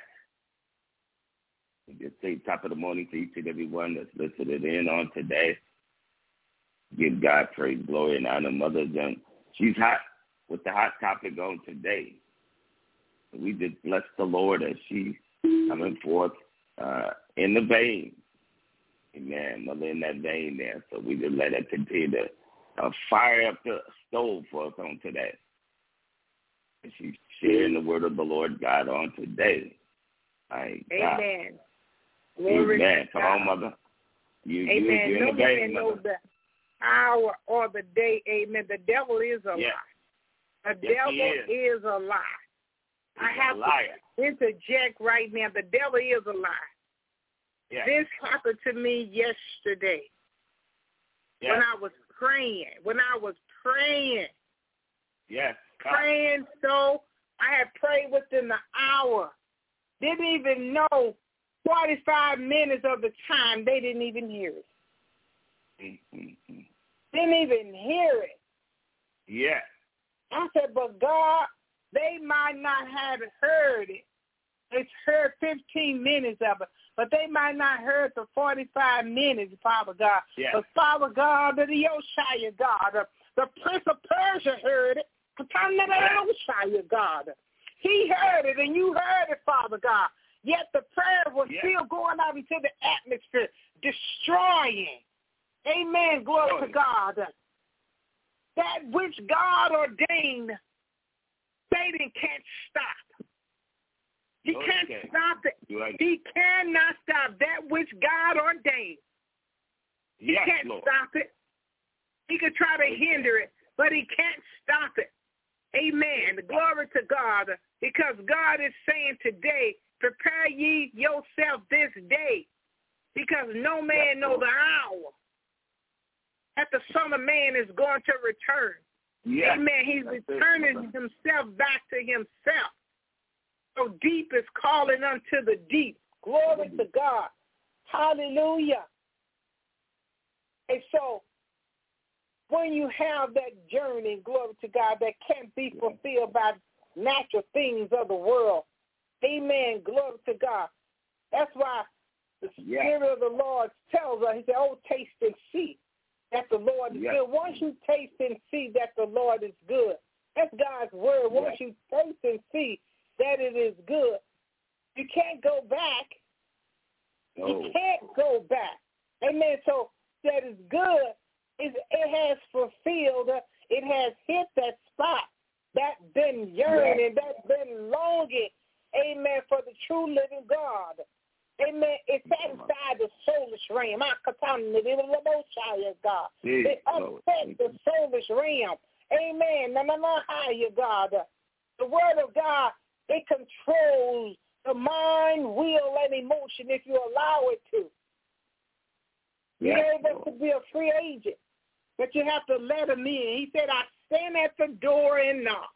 Just say top of the morning to each and every one that's listening in on today. Give God praise, glory, and honor. Mother done she's hot with the hot topic on today. We just bless the Lord as she's coming forth in the vein. Amen. Mother, in that vein there. So we just let her continue to fire up the stove for us on today. And she's sharing the word of the Lord God on today. Amen. Amen. Come on, Mother. Amen. You're Don't even know the hour or the day. Amen. The devil is a lie. The devil is a lie. I have to interject right now. The devil is a lie. Yeah. This happened to me yesterday when I was praying. Yes. Praying, so I had prayed within the hour. Didn't even know 45 minutes of the time. They didn't even hear it. Mm-hmm. Didn't even hear it. Yeah. I said, but God, they might not have heard it. It's heard 15 minutes of it, but they might not heard the 45 minutes, Father God. Yeah. But Father God, the Yoshaya God, the Prince of Persia heard it. God. He heard it, and you heard it, Father God. Yet the prayer was still going out into the atmosphere, destroying. Amen. Glory to God. That which God ordained, Satan can't stop. He can't stop it. He cannot stop that which God ordained. He can't stop it. He can try to hinder it, but he can't stop it. Amen. Glory to God. Because God is saying today, prepare ye yourself this day, because no man knows the hour that the Son of Man is going to return. Yes. Amen. He's returning himself back to himself. So deep is calling unto the deep. Glory to God. Hallelujah. And so when you have that journey, glory to God, that can't be fulfilled by natural things of the world. Amen. Glory to God. That's why the Spirit of the Lord tells us, he said, oh, taste and see that the Lord is good. Once you taste and see that the Lord is good, that's God's word. Once you taste and see that it is good, you can't go back. No. You can't go back. Amen. So that is good. It has fulfilled. It has hit that spot that's been yearning, that's been longing. Amen. For the true living God. Amen. It satisfied the soulish realm. God. It upset the soulish realm. Amen. God. The word of God, it controls the mind, will, and emotion if you allow it to. You're able to be a free agent, but you have to let him in. He said, I stand at the door and knock.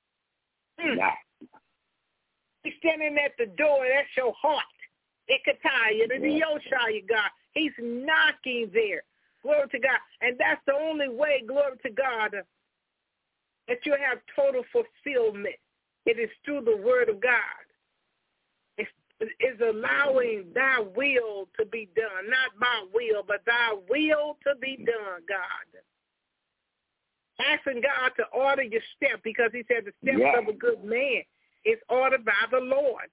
He's standing at the door. That's your heart. It could tie you to the Yoshaya God. He's knocking there. Glory to God. And that's the only way, glory to God, that you have total fulfillment. It is through the word of God. It's allowing thy will to be done. Not my will, but thy will to be done, God. Asking God to order your step, because he said the steps of a good man is ordered by the Lord.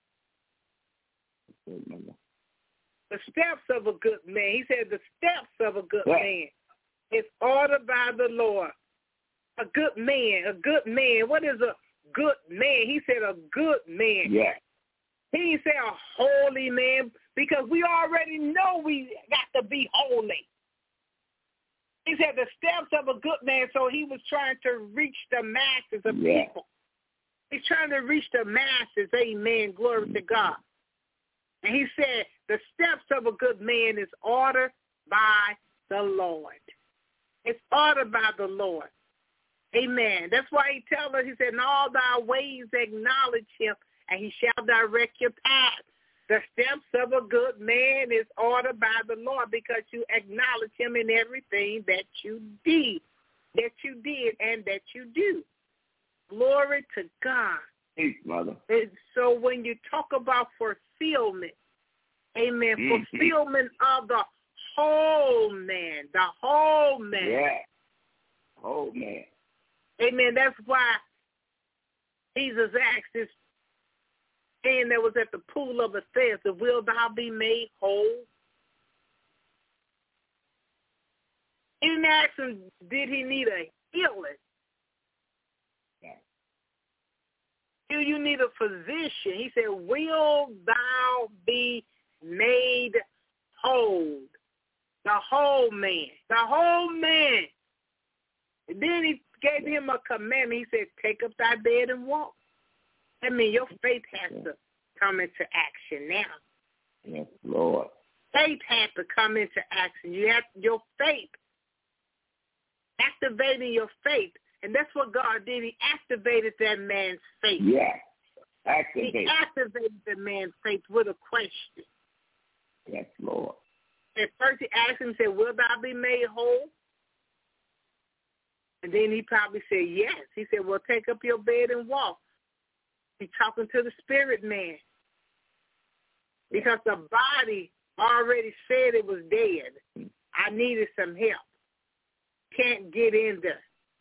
The steps of a good man. He said the steps of a good man is ordered by the Lord. A good man. What is a good man? He said a good man. He didn't say a holy man, because we already know we got to be holy. He said the steps of a good man, so he was trying to reach the masses of people. He's trying to reach the masses. Amen. Glory to God. And he said the steps of a good man is ordered by the Lord. It's ordered by the Lord. Amen. That's why he tells us, he said, in all thy ways acknowledge him, and he shall direct your path. The steps of a good man is ordered by the Lord, because you acknowledge him in everything that you did, and that you do. Glory to God. Thanks, Mother. And so when you talk about fulfillment, amen, fulfillment of the whole man, Yeah, whole man. Amen. That's why Jesus asked this man that was at the pool of Bethesda, will thou be made whole? He didn't ask him, did he need a healing? Do you need a physician? He said, will thou be made whole? The whole man. The whole man. And then he gave him a commandment. He said, take up thy bed and walk. I mean, your faith has to come into action now. Yes, Lord. Faith has to come into action. You have your faith. Activating your faith. And that's what God did. He activated that man's faith. Yes. He activated the man's faith with a question. Yes, Lord. At first he asked him, said, will thou be made whole? And then he probably said, yes. He said, well, take up your bed and walk. He's talking to the spirit man. Because the body already said it was dead. I needed some help. Can't get in there.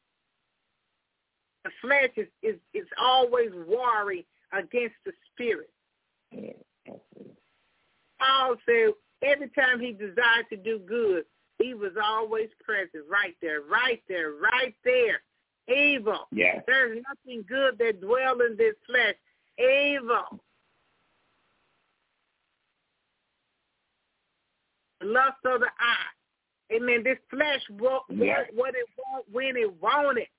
The flesh is always warring against the spirit. Paul said every time he desired to do good, he was always present, right there, right there, right there. Evil. Yes. There's nothing good that dwells in this flesh. Evil. Lust of the eye. Amen. This flesh what it want when it want it.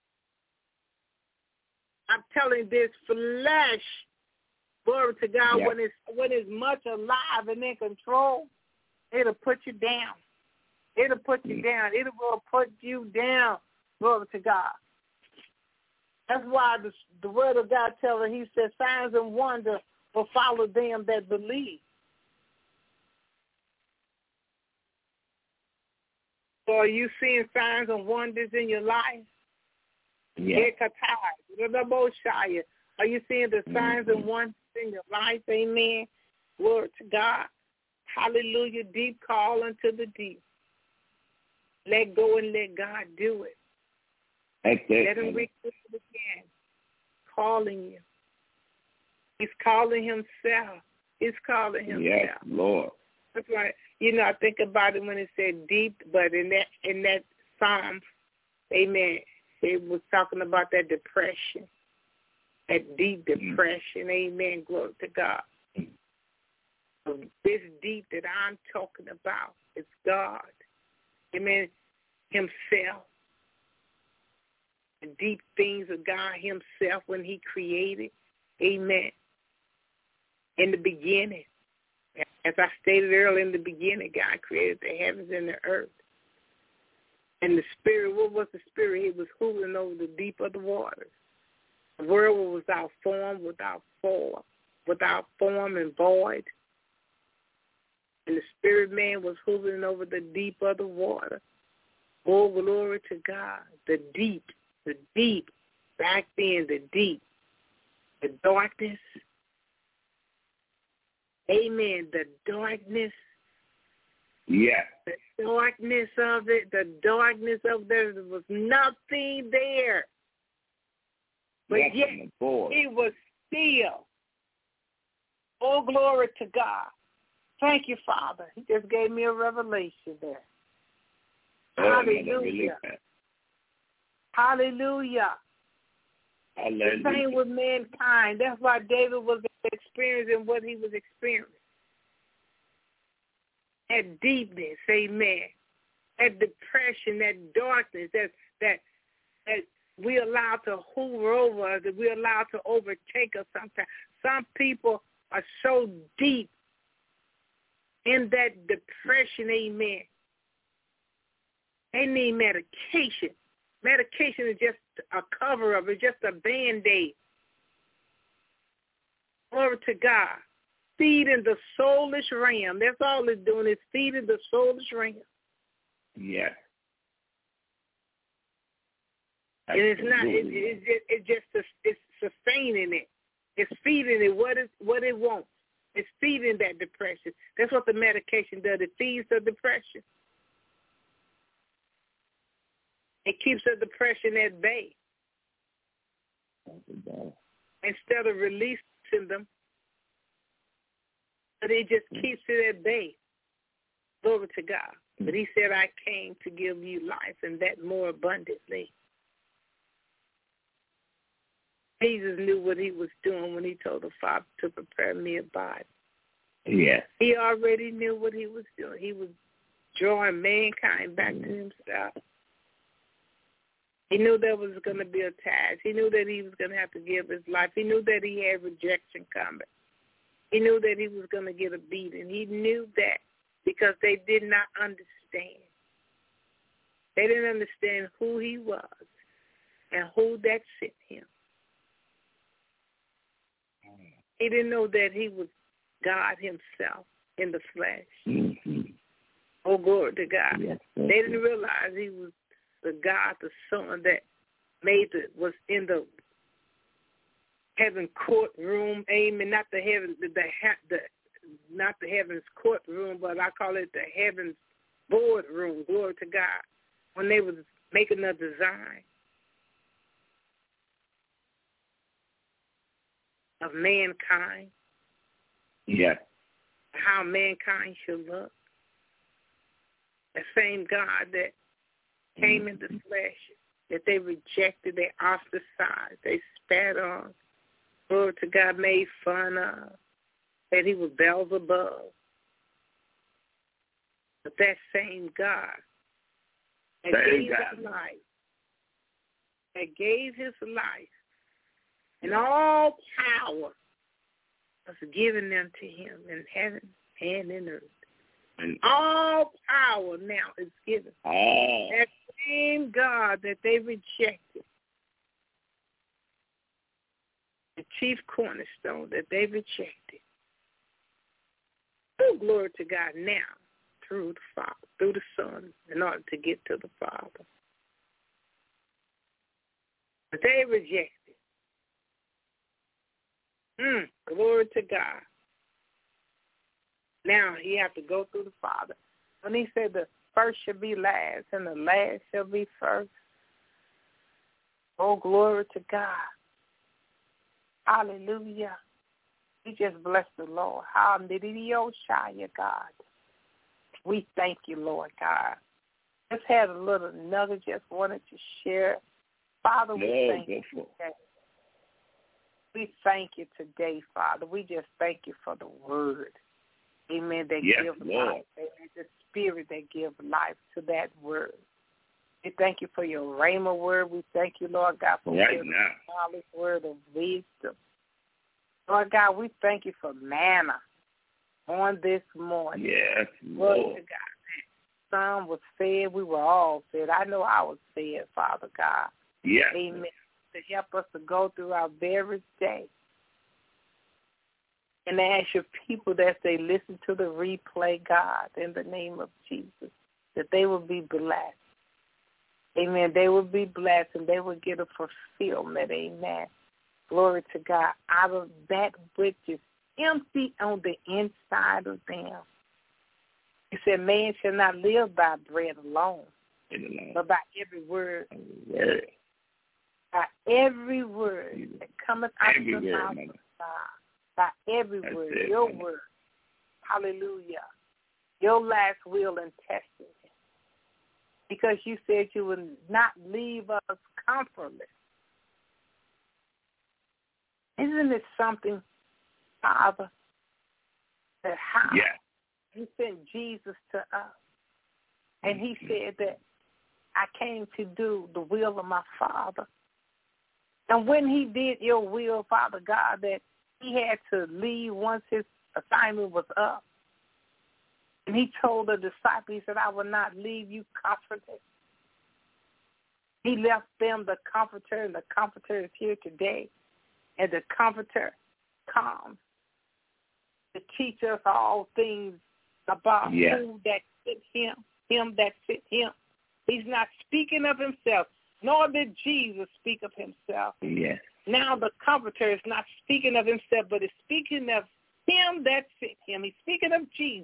I'm telling this flesh, glory to God, when it's much alive and in control, it'll put you down. It'll put you down. It will put you down, glory to God. That's why the word of God tells us, he said, signs and wonders will follow them that believe. So are you seeing signs and wonders in your life? Yes. Are you seeing the signs and wonders in your life? Amen. Glory to God. Hallelujah. Deep call unto the deep. Let go and let God do it. Let him reach it again. Calling you. He's calling himself. He's calling himself. Yes, Lord. That's right. You know, I think about it when it said deep, but in that Psalm, amen, it was talking about that depression, that deep depression. Amen. Glory to God. This deep that I'm talking about is God. Amen. Himself. The deep things of God himself when he created. Amen. In the beginning. As I stated earlier, in the beginning, God created the heavens and the earth. And the spirit, what was the spirit? It was hovering over the deep of the waters. The world was without form and void. And the spirit man was hovering over the deep of the water. Oh, glory to God. The deep, back then, the deep, the darkness. Amen. The darkness. Yes. The darkness of it. The darkness of there was nothing there. But yet, he was still. Oh, glory to God. Thank you, Father. He just gave me a revelation there. Hallelujah. Hallelujah. The same with mankind. That's why David was experiencing what he was experiencing. That deepness, amen. That depression, that darkness, that we allow to hover over us, that we allow to overtake us sometimes. Some people are so deep in that depression, amen. They need medication. Medication is just a cover-up. It's just a Band-Aid. Glory to God. Feeding the soulish realm. That's all it's doing is feeding the soulish realm. Yes. And it's not. It's sustaining it. It's feeding it what it wants. It's feeding that depression. That's what the medication does. It feeds the depression. It keeps the depression at bay. instead of releasing them, but he just keeps it at bay. Glory to God. But he said, I came to give you life, and that more abundantly. Jesus knew what he was doing when he told the Father to prepare me a body. Yes. He already knew what he was doing. He was drawing mankind back to himself. He knew there was going to be a task. He knew that he was going to have to give his life. He knew that he had rejection coming. He knew that he was going to get a beating. He knew that because they did not understand. They didn't understand who he was and who that sent him. He didn't know that he was God himself in the flesh. Mm-hmm. Oh, glory to God. Yes, they didn't realize he was the God, the Son that was in the heaven courtroom. Amen. Not the heaven, not the heaven's courtroom, but I call it the heaven's boardroom. Glory to God. When they was making a design of mankind. Yes. How mankind should look. The same God that came in the flesh, that they rejected, they ostracized, they spat on. Glory to God, made fun of, that he was Beelzebub. But that same God that gave his life, and all power was given them to him in heaven and in earth. And all power now is given. That same God that they rejected, the chief cornerstone that they rejected. Oh, glory to God now through the Father, through the Son, in order to get to the Father. But they rejected. Glory to God. Now he have to go through the Father. When he said the first shall be last and the last shall be first. Oh, glory to God. Hallelujah. We just bless the Lord. Hallelujah, God. We thank you, Lord God. Just had a little nugget, just wanted to share. Father, we thank you today. We thank you today, Father. We just thank you for the word. Amen. That gives life. Amen. The spirit that gives life to that word. We thank you for your rhema word. We thank you, Lord God, for your knowledge, word of wisdom. Lord God, we thank you for manna on this morning. Yes, Lord. Lord God. Some was fed. We were all fed. I know I was fed, Father God. Yes. Amen. To help us to go through our very day. And I ask your people that they listen to the replay, God, in the name of Jesus, that they will be blessed. Amen. They will be blessed and they will get a fulfillment. Amen. Glory to God. Out of that which is empty on the inside of them. He said, man shall not live by bread alone, but by every word. By every word that cometh out of the mouth of God. By every word, your word. Hallelujah. Your last will and testament. Because you said you would not leave us comfortless. Isn't it something, Father, that how you sent Jesus to us? And he said that I came to do the will of my Father. And when he did your will, Father God, that he had to leave once his assignment was up. And he told the disciples, he said, I will not leave you comforted. He left them the Comforter, and the Comforter is here today. And the Comforter comes to teach us all things about who that fit him that fit him. He's not speaking of himself, nor did Jesus speak of himself. Yes. Now the Comforter is not speaking of himself, but is speaking of him that fit him. He's speaking of Jesus.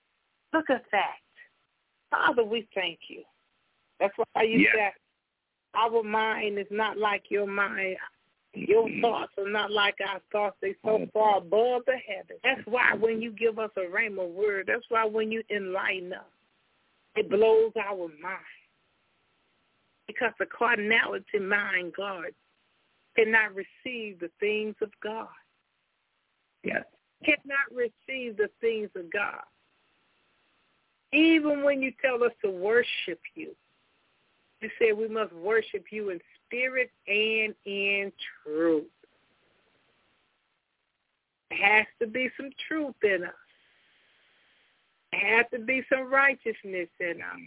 Look at that. Father, we thank you. That's why you said Our mind is not like your mind. Your thoughts are not like our thoughts. They're so far above the heavens. That's why when you give us a rhema word, that's why when you enlighten us, it blows our mind. Because the carnality mind, God, cannot receive the things of God. Yes. Cannot receive the things of God. Even when you tell us to worship you, you said we must worship you in spirit and in truth. There has to be some truth in us. There has to be some righteousness in us.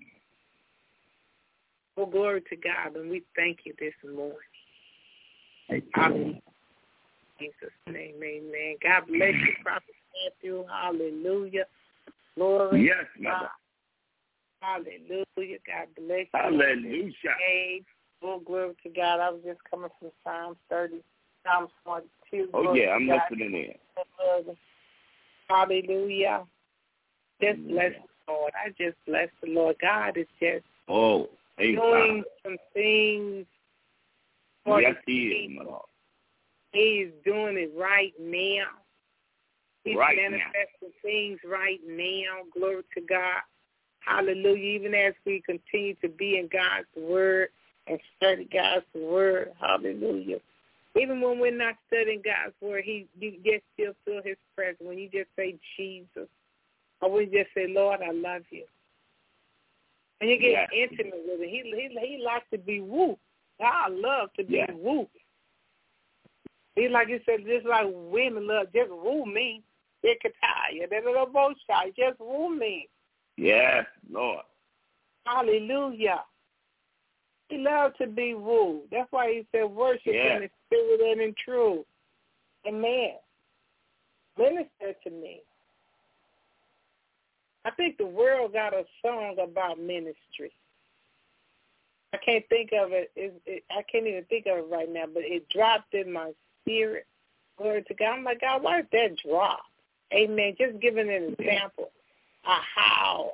Oh, glory to God, and we thank you this morning. Hallelujah. In Jesus' name, amen. God bless you, Prophet Matthew. Hallelujah. Glory yes, to God. Mother. Hallelujah. God bless you. Hallelujah. Oh, glory to God. I was just coming from Psalms 30, Psalms 42. Oh, yeah, I'm listening in. Hallelujah. Just bless the Lord. I just bless the Lord. God is just doing some things. Yes, He is, my Lord. He is doing it right now. He's manifesting things right now. Glory to God. Hallelujah. Even as we continue to be in God's word and study God's word. Hallelujah. Even when we're not studying God's word, you just still feel his presence. When you just say Jesus, or when you just say, Lord, I love you. And you get intimate with him. He likes to be whooped. God loves to be whooped. He like you said, just like women love, just woo me. They could tire. They're little both shy. Just woo me. Yes, Lord. Hallelujah. He loves to be wooed. That's why he said worship in the spirit and in truth. Amen. Minister to me. I think the world got a song about ministry. I can't think of it. I can't even think of it right now, but it dropped in my spirit. Glory to God. I'm like, God, why did that drop? Amen. Just giving an example of how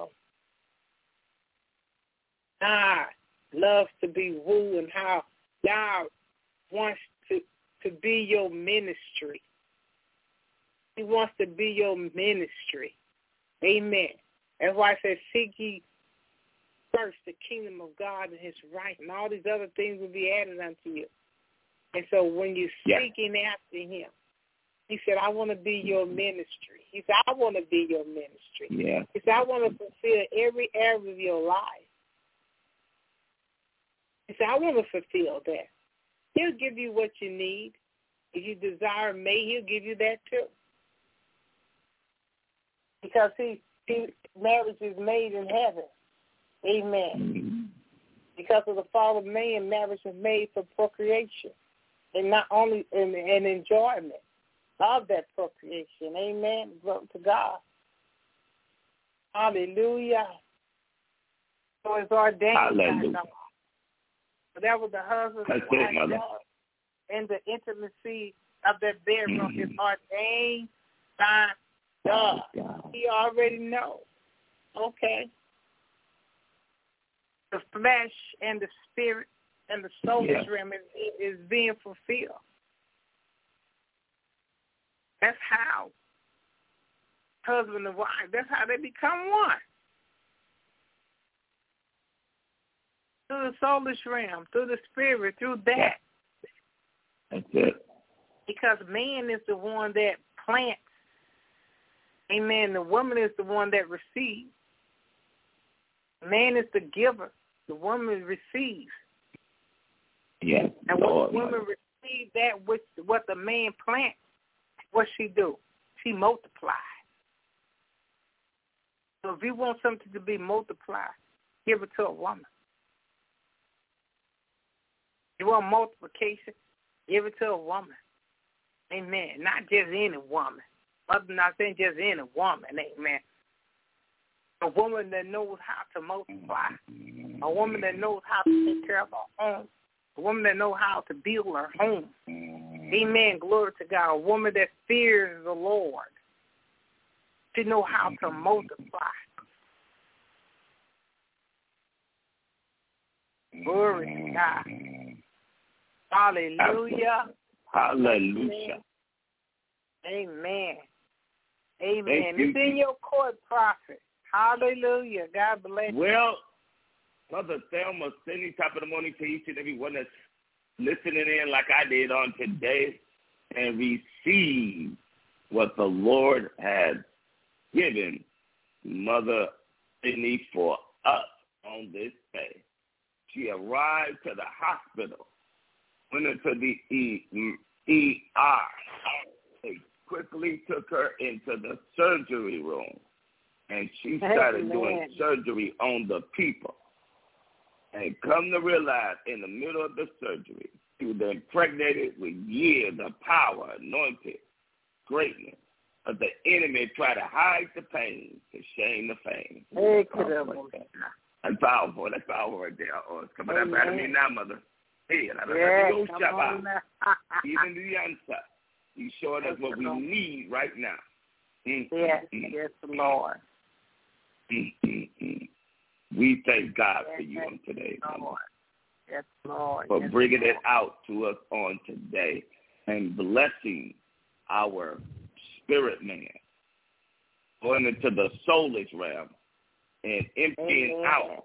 God loves to be wooed and how God wants to be your ministry. He wants to be your ministry. Amen. That's why I said, seek ye first the kingdom of God and his right, and all these other things will be added unto you. And so when you're seeking after him, he said, I want to be your ministry. He said, I want to be your ministry. Yeah. He said, I want to fulfill every area of your life. He said, I want to fulfill that. He'll give you what you need. If you desire may, he'll give you that too. Because marriage is made in heaven. Amen. Mm-hmm. Because of the fall of man, marriage is made for procreation. And not only an enjoyment of that procreation. Amen. Glory to God. Hallelujah. So it's ordained. Hallelujah. That was the husband and wife and the intimacy of that bedroom is ordained by God. He already knows. Okay. The flesh and the spirit and the soulish realm is being fulfilled. That's how husband and wife, that's how they become one. Through the soulish realm, through the spirit, through that. That's it. Because man is the one that plants. Amen. The woman is the one that receives. Man is the giver. The woman receives. Yes. And when the woman receives that which what the man plants, what she do? She multiplies. So if you want something to be multiplied, give it to a woman. You want multiplication, give it to a woman. Amen. Not just any woman. I'm not saying just any woman. Amen. A woman that knows how to multiply. A woman that knows how to take care of her home. A woman that knows how to build her home. Amen. Glory to God. A woman that fears the Lord. She knows how to multiply. Glory to God. Hallelujah. Hallelujah. Amen. Amen. It's in your court, prophet. Hallelujah. God bless you. Well, Mother Thelma, Cindy, top of the morning to each and every one that's listening in like I did on today and receive what the Lord has given Mother Cindy for us on this day. She arrived to the hospital, went into the ER. They quickly took her into the surgery room, and she started doing surgery on the people. And come to realize, in the middle of the surgery, she was impregnated with years of power, anointed greatness. But the enemy tried to hide the pain to shame the fame. That's powerful. That's powerful right there. Oh, it's coming up out of me now, Mother. Hey, even the answer. He's showing us what we need right now. Yes, Lord. We thank God for you on today, Lord. Yes, Lord. For bringing it out to us on today and blessing our spirit man, going into the soulish realm and emptying out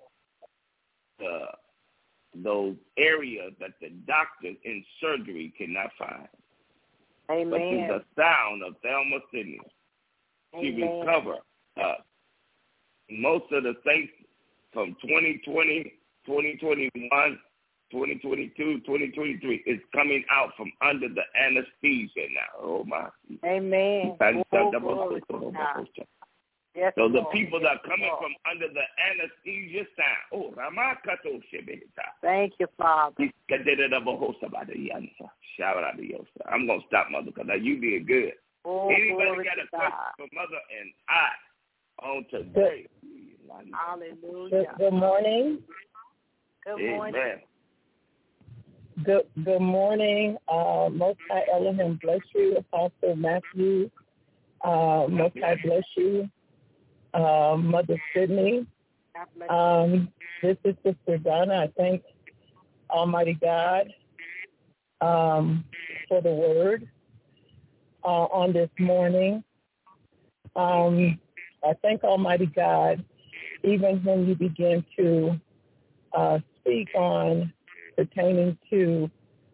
those areas that the doctors in surgery cannot find. Amen. But through the sound of Thelma Sidney, she recovered most of the saints from 2020, 2021, 2022, 2023 is coming out from under the anesthesia now. Oh, my. Amen. Yes, so the Lord. people that are coming from under the anesthesia sound. Oh, Ramakato Shebeta. Thank you, Father. I'm going to stop, Mother, because you did good. Oh, anybody got a question for Mother and I on today? Hallelujah. Good morning. Good morning. Amen. Good morning. Most High Elohim bless you, Apostle Matthew. Most High bless you, Mother Sidney. This is Sister Donna. I thank Almighty God for the word on this morning. I thank Almighty God even when you begin to speak on pertaining to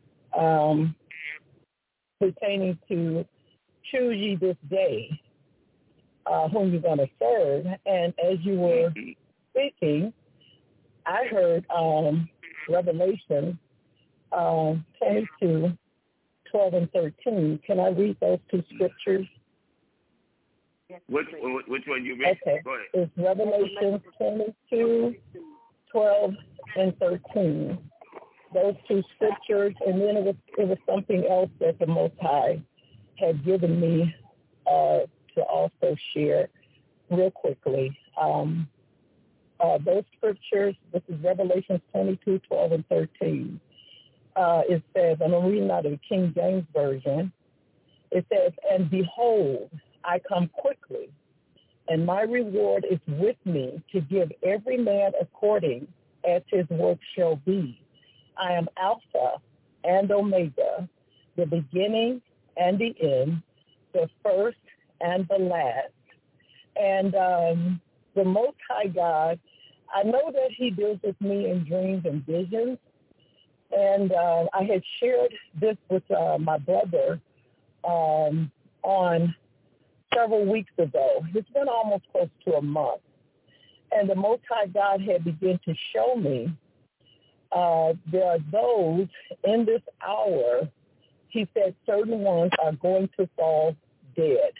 choose ye this day whom you're going to serve. And as you were speaking, I heard Revelation 22, 12 and 13. Can I read those two scriptures? Which one you read? Okay. Go ahead. It's Revelation 22, 12 and 13. Those two scriptures, and then it was something else that the Most High had given me to also share real quickly. Those scriptures, this is Revelation 22, 12 and 13. It says, and I'm reading out of the King James Version, it says, and behold, I come quickly, and my reward is with me to give every man according as his work shall be. I am Alpha and Omega, the beginning and the end, the first and the last. And the Most High God, I know that he deals with me in dreams and visions. And I had shared this with my brother on several weeks ago. It's been almost close to a month. And the Most High God had begun to show me there are those in this hour, he said certain ones are going to fall dead.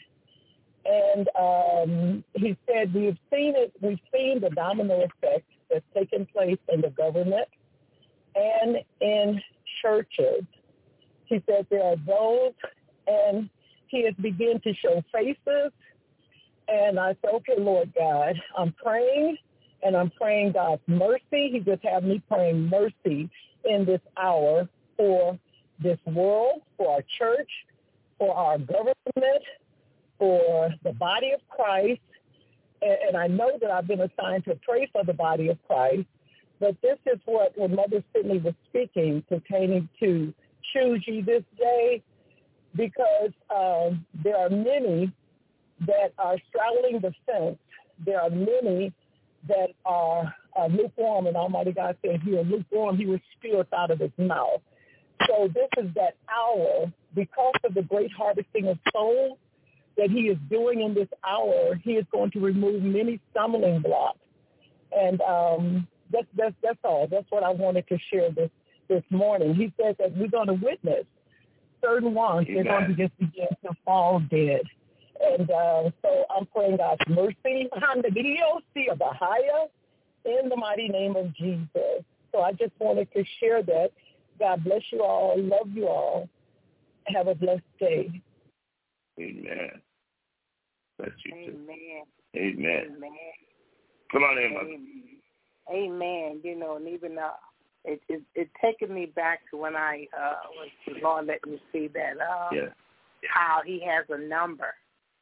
And he said we've seen the domino effect that's taken place in the government and in churches. He said there are those, and he has begun to show faces. And I said, okay, Lord God, I'm praying, and I'm praying God's mercy. He just had me praying mercy in this hour for this world, for our church, for our government, for the body of Christ. And I know that I've been assigned to pray for the body of Christ, But this is what when Mother Sidney was speaking pertaining to choose ye this day, because there are many that are straddling the fence. There are many that are lukewarm, and Almighty God said, "He is lukewarm, he will spew out of his mouth." So this is that hour, because of the great harvesting of souls that he is doing in this hour. He is going to remove many stumbling blocks, and that's all. That's what I wanted to share this morning. He said that we're going to witness certain ones. They're going to just begin to fall dead. And so I'm praying God's mercy on the video, see a Bahia, in the mighty name of Jesus. So I just wanted to share that. God bless you all. Love you all. Have a blessed day. Amen. Bless you too. Amen. Amen. Amen. Come on in, Mother. Amen. You know, and even it taken me back to when I was the Lord let me see that how he has a number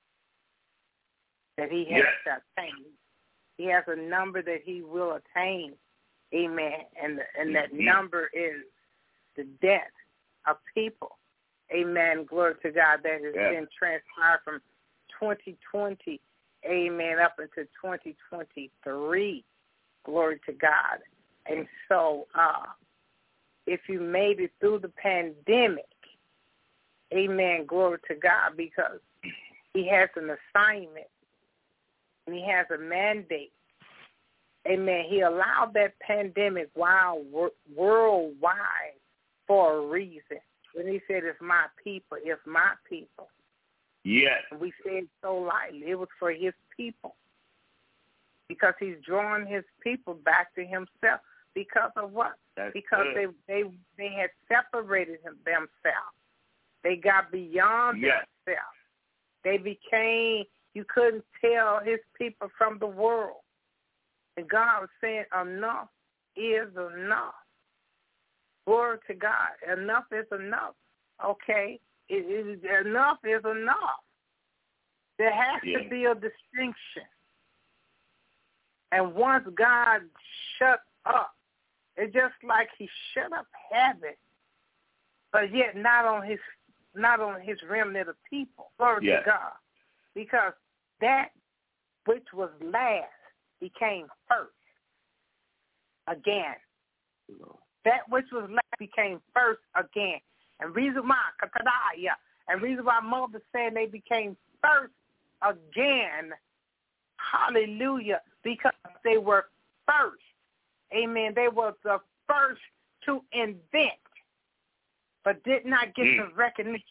that he has to attain. He has a number that he will attain. Amen. And that number is the death of people. Amen. Glory to God. That has been transpired from 2020, amen, up into 2023. Glory to God. And so if you made it through the pandemic, amen, glory to God, because he has an assignment and he has a mandate. Amen. He allowed that pandemic worldwide for a reason. When he said, it's my people, it's my people. Yes. And we said so lightly. It was for his people. Because he's drawing his people back to himself. Because of what? Because they had separated themselves. They got beyond themselves. They became, you couldn't tell his people from the world. And God was saying, enough is enough. Glory to God. Enough is enough. Okay? Enough is enough. There has to be a distinction. And once God shut up, it's just like he shut up heaven, but yet not on his remnant of people. Glory to God. Because that which was last became first again. That which was last became first again. And reason why Mother said they became first again, hallelujah, because they were first. Amen. They were the first to invent, but did not get the recognition.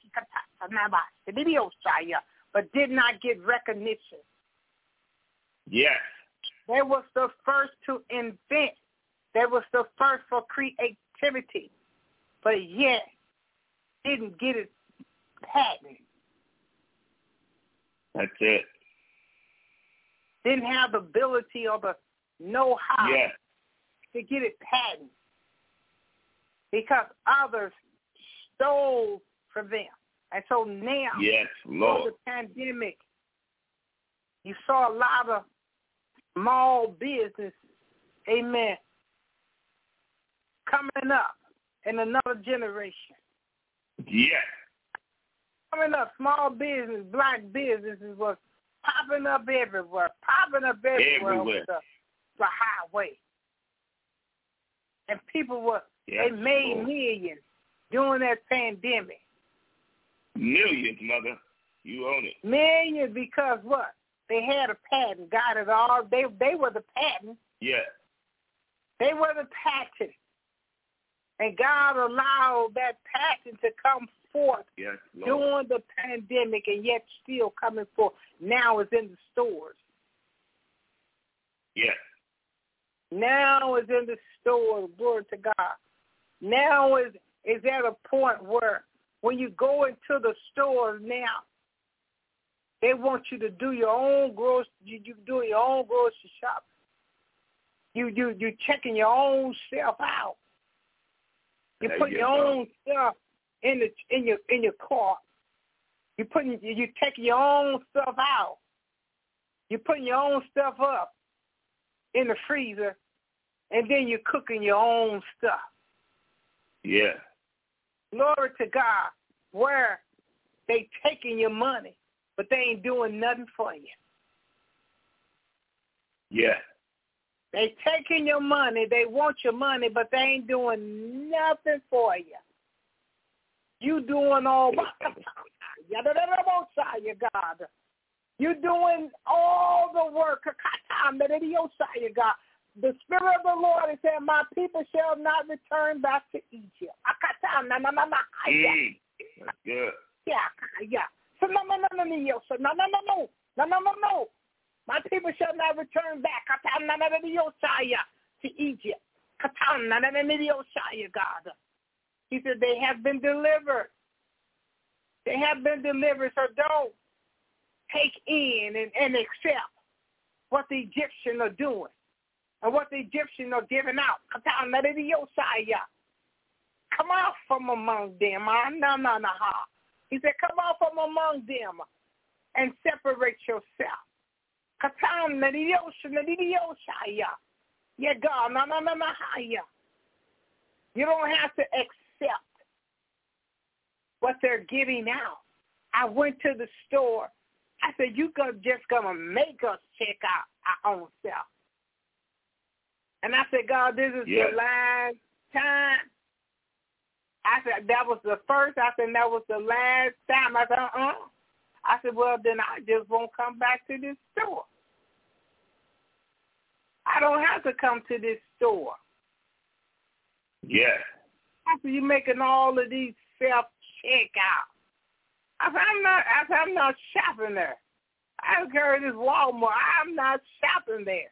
But did not get recognition. Yes. They was the first to invent. They was the first for creativity, but yet didn't get it patented. That's it. Didn't have the ability or the know-how to get it patented because others stole from them. And so now, Lord, the pandemic, you saw a lot of small business, amen, coming up in another generation. Yes. Coming up, small business, black businesses was popping up everywhere with the highway. And people were, they made millions during that pandemic. Millions, Mother. You own it. Millions because what? They had a patent, got it all. They were the patent. Yeah. They were the patent. And God allowed that patent to come forth during the pandemic and yet still coming forth. Now it's in the stores. Yes. Now it's in the stores, glory to God. Now is at a point where when you go into the stores now, they want you to do your own grocery. You do your own grocery shopping. You checking your own stuff out. You put your own stuff in your cart. You taking your own stuff out. You putting your own stuff up in the freezer, and then you're cooking your own stuff. Yeah. Glory to God, where they taking your money, but they ain't doing nothing for you. Yeah. They taking your money, they want your money, but they ain't doing nothing for you. You doing all God. You doing all the work. God. The Spirit of the Lord is saying, my people shall not return back to Egypt. That's good. Yeah. So no. My people shall not return back to Egypt. God. He said they have been delivered. They have been delivered, so don't take in and accept what the Egyptians are doing and what the Egyptians are giving out. Come out from among them. He said, come out from among them and separate yourself. Yeah, God, you don't have to accept what they're giving out. I went to the store. I said, you just going to make us check out our own self. And I said, God, this is the last time. I said, that was the first. I said, that was the last time. I said, I said, well, then I just won't come back to this store. I don't have to come to this store. Yeah. I said, you're making all of these self-checkout. I said, I'm not shopping there. I don't care if it's Walmart. I'm not shopping there.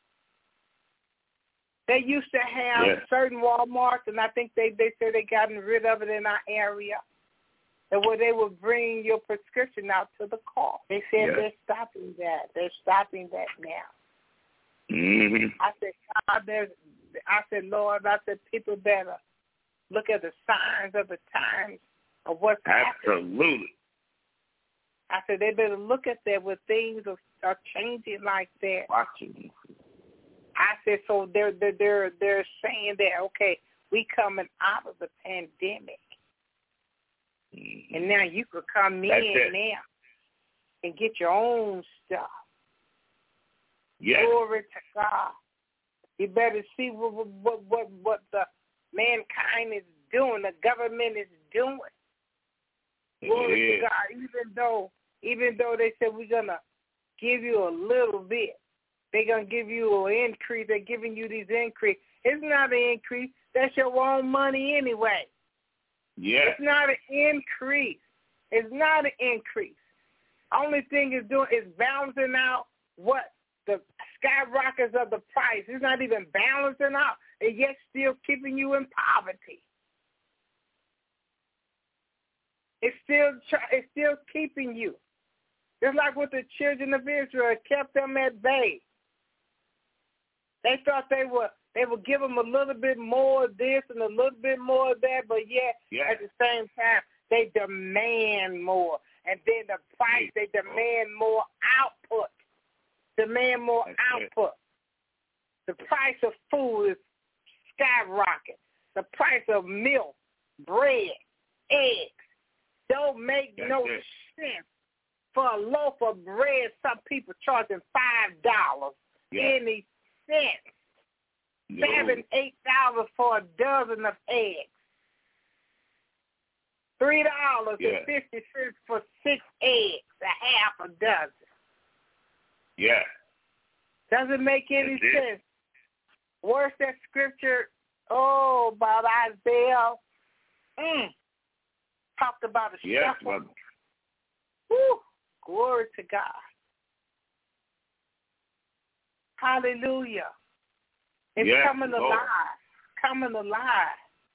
They used to have certain Walmarts, and I think they said they gotten rid of it in our area, and where they would bring your prescription out to the car. They said they're stopping that. They're stopping that now. Mm-hmm. I said, God, Lord, people better look at the signs of the times of what's happening. Absolutely. I said, they better look at that when things are changing like that. Watching. I said, so they're saying that, okay, we coming out of the pandemic. Mm-hmm. And now you could come in now and get your own stuff. Yes. Glory to God. You better see what the mankind is doing, the government is doing. Glory to God. Even though they said we're gonna give you a little bit, they're gonna give you an increase. They're giving you these increase. It's not an increase. That's your own money anyway. Yeah. It's not an increase. It's not an increase. Only thing it's doing is balancing out what the skyrockets of the price. It's not even balancing out, and yet still keeping you in poverty. It's still keeping you. Just like with the children of Israel, it kept them at bay. They thought they would give them a little bit more of this and a little bit more of that, but yet at the same time, they demand more. And then the price, they demand more output. Demand more output. The price of food is skyrocket. The price of milk, bread, eggs don't make no sense. For a loaf of bread, some people charging $5 any cents. $7, $8 for a dozen of eggs. $3.50 for 6 eggs, a half a dozen. Yeah. Doesn't make any sense. Where's that scripture? Oh, about Isaiah. Talked about a shepherd. Woo. Glory to God. Hallelujah. It's coming alive. Coming alive.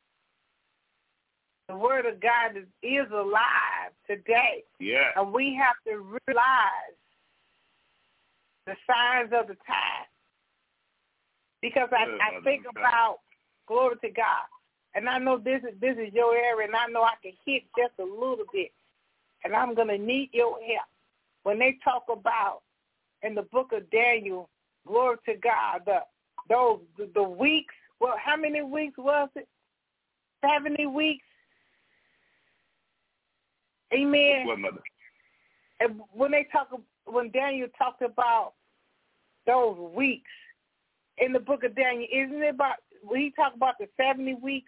The word of God is alive today. Yeah. And we have to realize the signs of the time. Because I think about, glory to God, and I know this is your area, and I know I can hit just a little bit, and I'm going to need your help. When they talk about, in the book of Daniel, glory to God, the the weeks. Well, how many weeks was it? 70 weeks. Amen. What, Mother? And when Daniel talked about those weeks in the book of Daniel, isn't it about when he talked about the 70 weeks?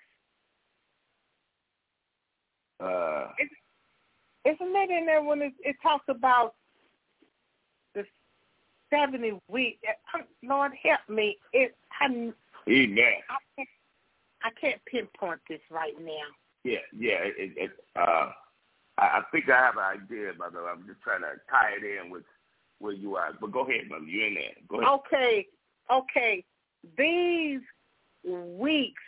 Isn't that in there when it talks about the 70 weeks? Lord, help me. Amen. I can't pinpoint this right now. Yeah. I think I have an idea, Mother. I'm just trying to tie it in with where you are. But go ahead, Mother. You're in there. Go ahead. Okay. These weeks,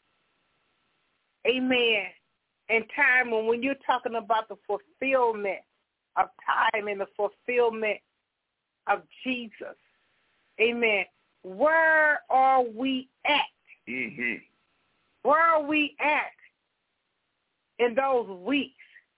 amen, in time when you're talking about the fulfillment of time and the fulfillment of Jesus, amen, where are we at? Mm-hmm. Where are we at in those weeks?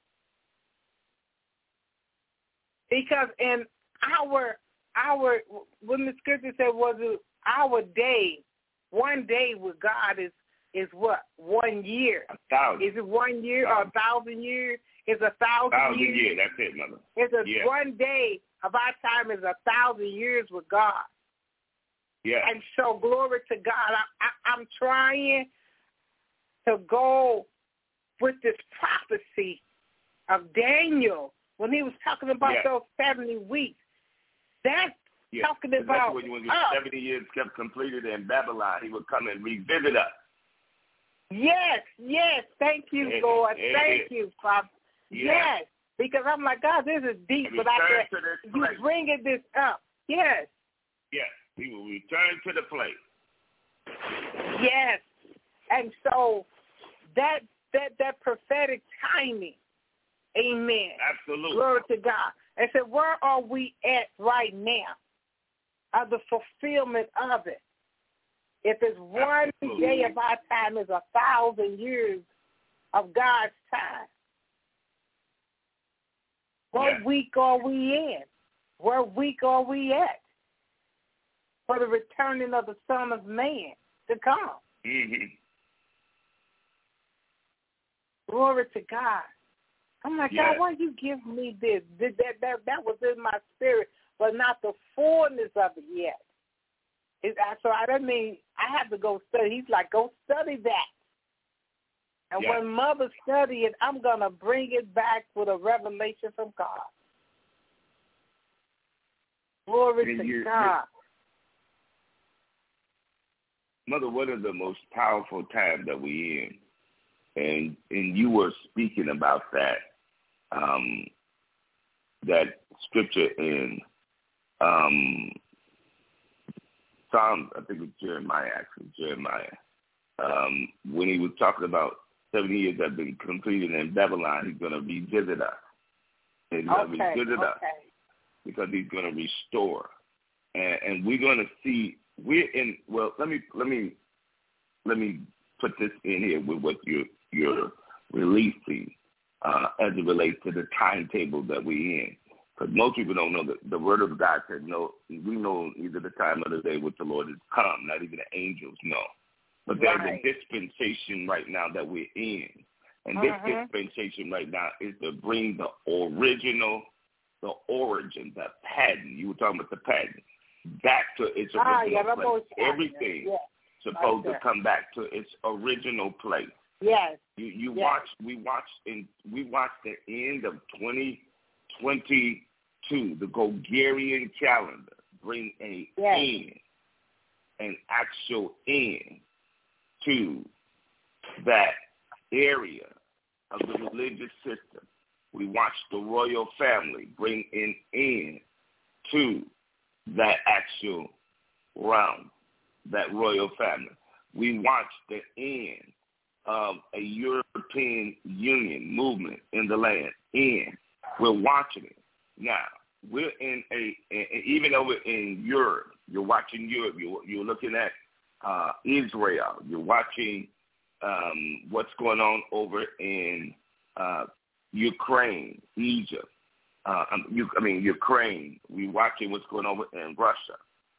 Because in our when the scripture said was it our day, one day with God is what? 1 year. 1,000. Is it 1 year or 1,000 years? Is 1,000 1,000 years? years. That's it, Mother. It's 1 day of our time is 1,000 years with God. Yeah. And so glory to God. I'm trying to go with this prophecy of Daniel when he was talking about those 70 weeks. That's talking about when 70 years kept completed in Babylon, he would come and revisit us. Yes. Thank you, Lord. Thank you, Father. Yes. Because I'm like, God, this is deep, but I said, you bringing this up. Yes. Yes. He will return to the place. Yes. And so that prophetic timing, amen. Absolutely. Glory to God. And so where are we at right now of the fulfillment of it? If it's 1 day of our time is 1,000 years of God's time, what week are we in? What week are we at for the returning of the Son of Man to come? Mm-hmm. Glory to God. I'm like, God, why you give me this? That was in my spirit, but not the fullness of it yet. So I mean, I have to go study. He's like, go study that. And when Mother study it, I'm going to bring it back with a revelation from God. Glory to God. Mother, what is the most powerful time that we're in? And you were speaking about that, that scripture in Psalms, I think it's Jeremiah, when he was talking about 70 years have been completed in Babylon, he's going to revisit us. He's going to revisit us because he's going to restore. And we're going to see, let me put this in here with what you're releasing as it relates to the timetable that we're in. Because most people don't know that the Word of God said, no, we know either the time or the day which the Lord has come. Not even the angels know. But there's a dispensation right now that we're in. And this dispensation right now is to bring the origin, the pattern. You were talking about the pattern. Back to its original place. Everything supposed to come back to its original place. Yes. We watched the end of 2022, the Gregorian calendar, bring an actual end to that area of the religious system. We watched the royal family bring an end to that actual realm, that royal family. We watched the end of a European Union movement in the land. We're watching it. Now, we're in even though we're in Europe, you're watching Europe, you're looking at Israel, you're watching what's going on over in Ukraine, Egypt, Ukraine. We're watching what's going on in Russia.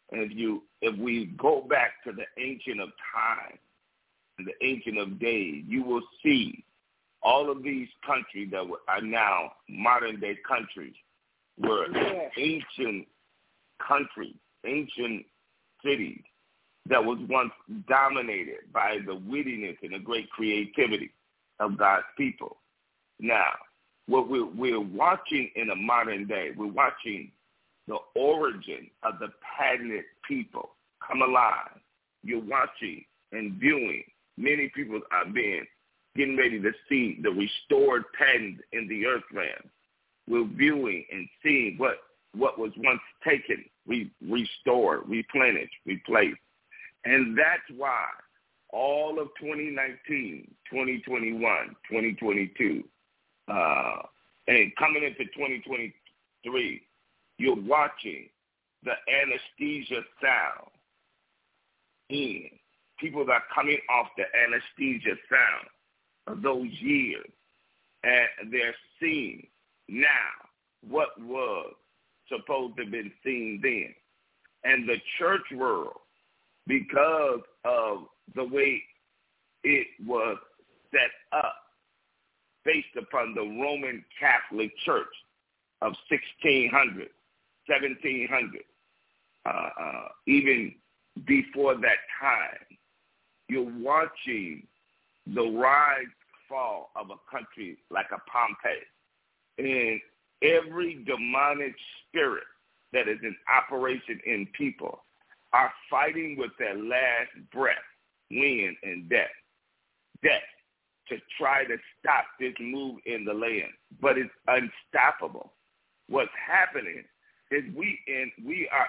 And if we go back to the Ancient of Time and the Ancient of Days, you will see all of these countries that are now modern-day countries were ancient countries, ancient cities that was once dominated by the wittiness and the great creativity of God's people. Now, what we're watching in a modern day, we're watching the origin of the patented people come alive. You're watching and viewing. Many people are getting ready to see the restored patterns in the earth realm. We're viewing and seeing what was once taken, restored, replenished, replaced. And that's why all of 2019, 2021, 2022, and coming into 2023, you're watching the anesthesia sound in. People that are coming off the anesthesia sound of those years, and they're seeing now what was supposed to have been seen then. And the church world, because of the way it was set up based upon the Roman Catholic Church of 1600, 1700, even before that time, you're watching the rise, fall of a country like a Pompeii. And every demonic spirit that is in operation in people are fighting with their last breath, wind, and death, to try to stop this move in the land. But it's unstoppable. What's happening is we are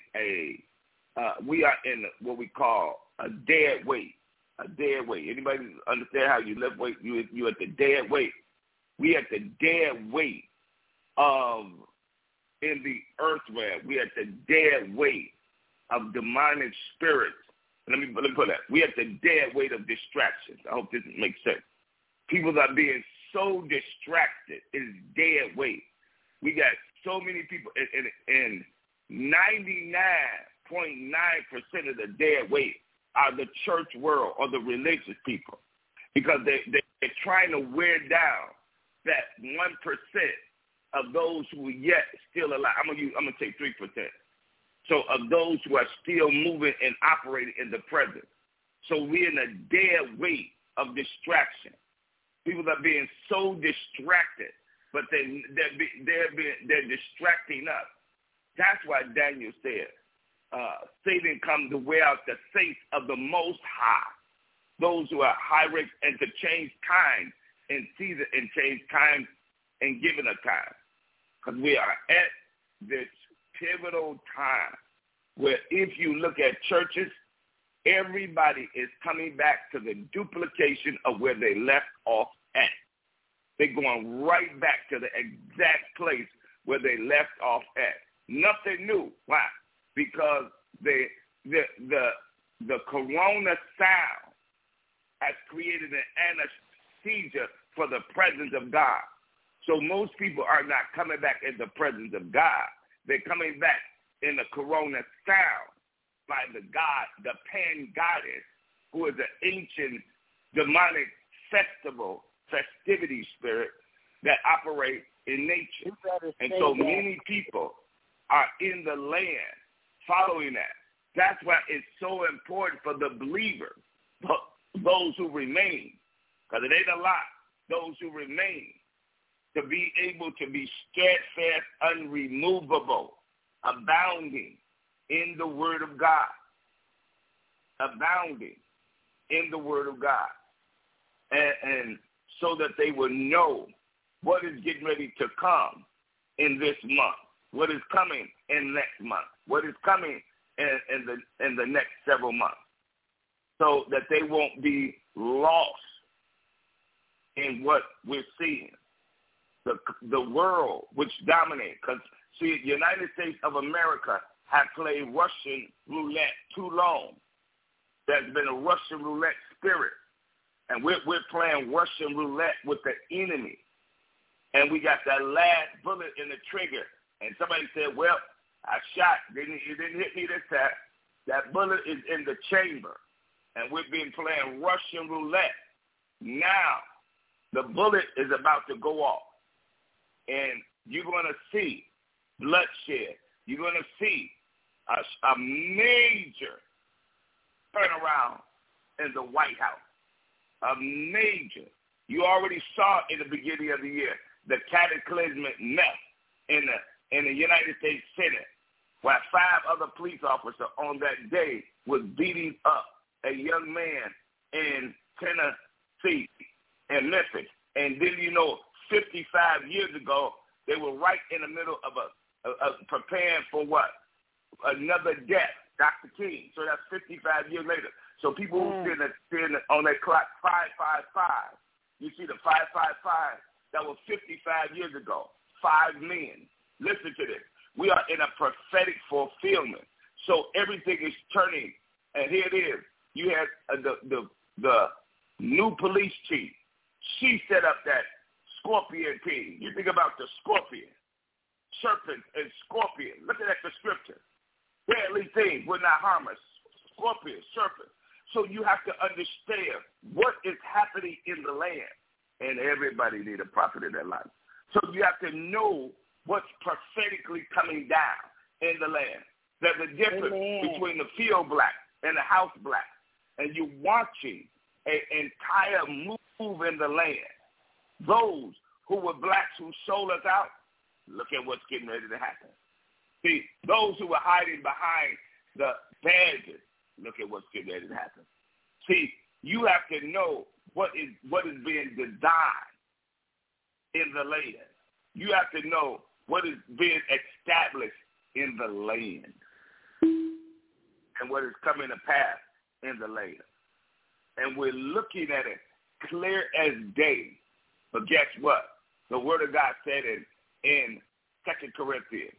in what we call a dead weight. A dead weight. Anybody understand how you lift weight? You at the dead weight. We at the dead weight of in the earth realm. We at the dead weight of demonic spirits. Let me put that. We at the dead weight of distractions. I hope this makes sense. People are being so distracted. It's dead weight. We got so many people, and 99.9% of the dead weight are the church world or the religious people, because they're trying to wear down that 1% of those who are yet still alive. I'm gonna take 3%. So of those who are still moving and operating in the present. So we're in a dead weight of distraction. People are being so distracted, but they're distracting us. That's why Daniel said, Satan comes to wear out the saints of the Most High, those who are high risk, and to change time and season and change time and given a time. Because we are at this pivotal time where if you look at churches, everybody is coming back to the duplication of where they left off at. They're going right back to the exact place where they left off at. Nothing new. Why? Because the corona sound has created an anesthesia for the presence of God. So most people are not coming back in the presence of God. They're coming back in the corona sound by the God, the Pan Goddess, who is an ancient demonic festivity spirit that operates in nature. And so many people are in the land following that. That's why it's so important for the believers, those who remain, because it ain't a lot, those who remain, to be able to be steadfast, unremovable, abounding in the Word of God. Abounding in the Word of God. And so that they will know what is getting ready to come in this month, what is coming in next month, what is coming in the next several months, so that they won't be lost in what we're seeing. The world which dominates, because see, the United States of America have played Russian roulette too long. There's been a Russian roulette spirit, and we're playing Russian roulette with the enemy, and we got that last bullet in the trigger. And somebody said, well, I shot. It didn't hit me this time. That bullet is in the chamber, and we've been playing Russian roulette. Now, the bullet is about to go off, and you're going to see bloodshed. You're going to see a major turnaround in the White House. A major. You already saw in the beginning of the year the cataclysmic mess in the United States Senate, where 5 other police officers on that day was beating up a young man in Tennessee and Memphis. And then 55 years ago, they were right in the middle of preparing for what? Another death, Dr. King. So that's 55 years later. So people who sitting on that clock, 555. You see the 555, that was 55 years ago. 5 men. Listen to this. We are in a prophetic fulfillment. So everything is turning. And here it is. You had the new police chief. She set up that scorpion team. You think about the scorpion, serpent and scorpion. Look at the scripture. Deadly things will not harm us. Scorpion, serpent. So you have to understand what is happening in the land. And everybody need a prophet in their life. So you have to know what's prophetically coming down in the land. There's a difference between the field black and the house black. And you're watching an entire move in the land. Those who were blacks who sold us out, look at what's getting ready to happen. See, those who were hiding behind the badges, look at what's getting ready to happen. See, you have to know what is being designed in the land. You have to know what is being established in the land and what is coming to pass in the land. And we're looking at it clear as day. But guess what? The Word of God said in 2 Corinthians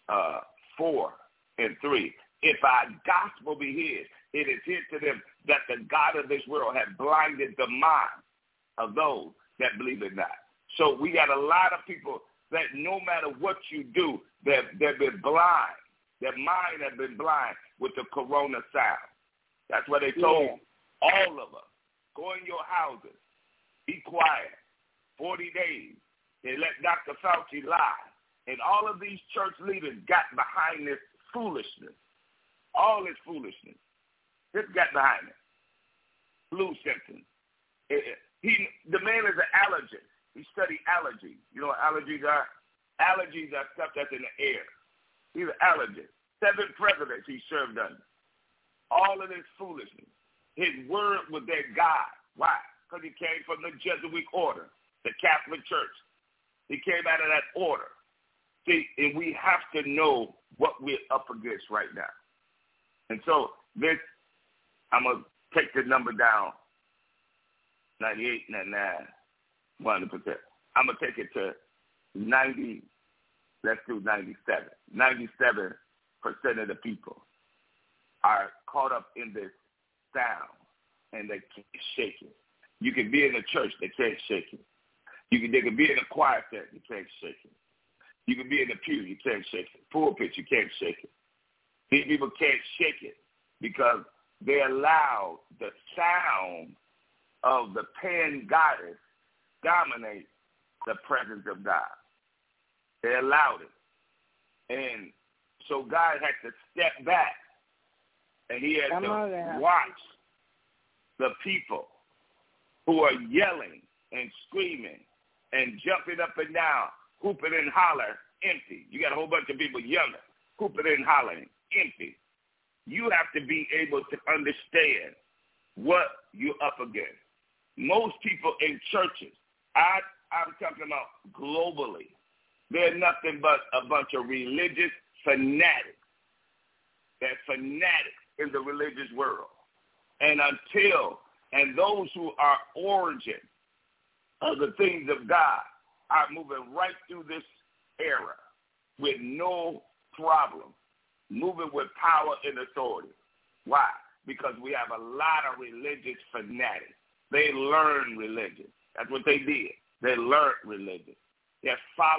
4:3, if our gospel be hid, it is hid to them that the God of this world had blinded the mind of those that believe it not. So we got a lot of people that no matter what you do, they've been blind. Their mind has been blind with the corona sound. That's what they told all of us. Go in your houses. Be quiet. 40 days. They let Dr. Fauci lie. And all of these church leaders got behind this foolishness. All this foolishness. Just got behind it. Flu symptoms. The man is an allergist. He studied allergies. You know what allergies are? Allergies are stuff that's in the air. He's an allergist. 7 presidents he served under. All of this foolishness. His word was their God. Why? Because he came from the Jesuit order, the Catholic Church. He came out of that order. See, and we have to know what we're up against right now. And so this, I'm going to take the number down, 98, 99, 100%. I'm going to take it to 90, let's do 97. 97% of the people are caught up in this sound, and they can't shake it. You can be in a church, they can't shake it. They can be in a choir set, you can't shake it. You can be in the pew, you can't shake it. Pulpit, you can't shake it. These people can't shake it because they allow the sound of the pan goddess dominate the presence of God. They allowed it. And so God had to step back, and he had to watch the people who are yelling and screaming and jumping up and down, hooping and hollering, empty. You got a whole bunch of people yelling, hooping and hollering, empty. You have to be able to understand what you're up against. Most people in churches, I'm talking about globally, they're nothing but a bunch of religious fanatics. They're fanatics in the religious world. And those who are origin of the things of God are moving right through this era with no problem, moving with power and authority. Why? Because we have a lot of religious fanatics. They learn religion. That's what they did. They learned religion. They follow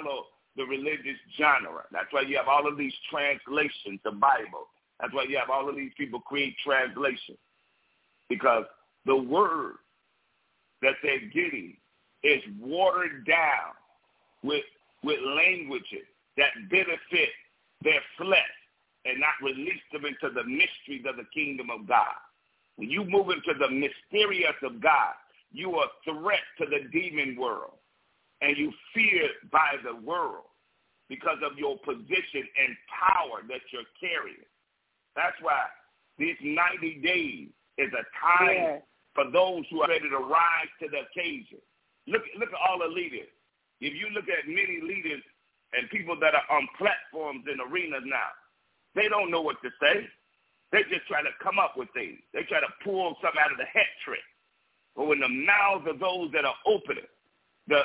the religious genre. That's why you have all of these translations of the Bible. That's why you have all of these people create translations, because the word that they're getting is watered down with languages that benefit their flesh and not release them into the mysteries of the kingdom of God. When you move into the mysterious of God, you are a threat to the demon world, and you feared by the world because of your position and power that you're carrying. That's why these 90 days is a time for those who are ready to rise to the occasion. Look at all the leaders. If you look at many leaders and people that are on platforms and arenas now, they don't know what to say. They just try to come up with things. They try to pull something out of the hat trick. But when the mouths of those that are open, the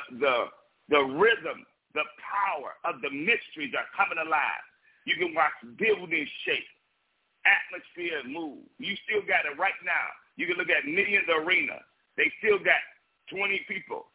rhythm, the power of the mysteries are coming alive. You can watch buildings shake, atmosphere move. You still got it right now. You can look at Millions Arena. They still got 20 people,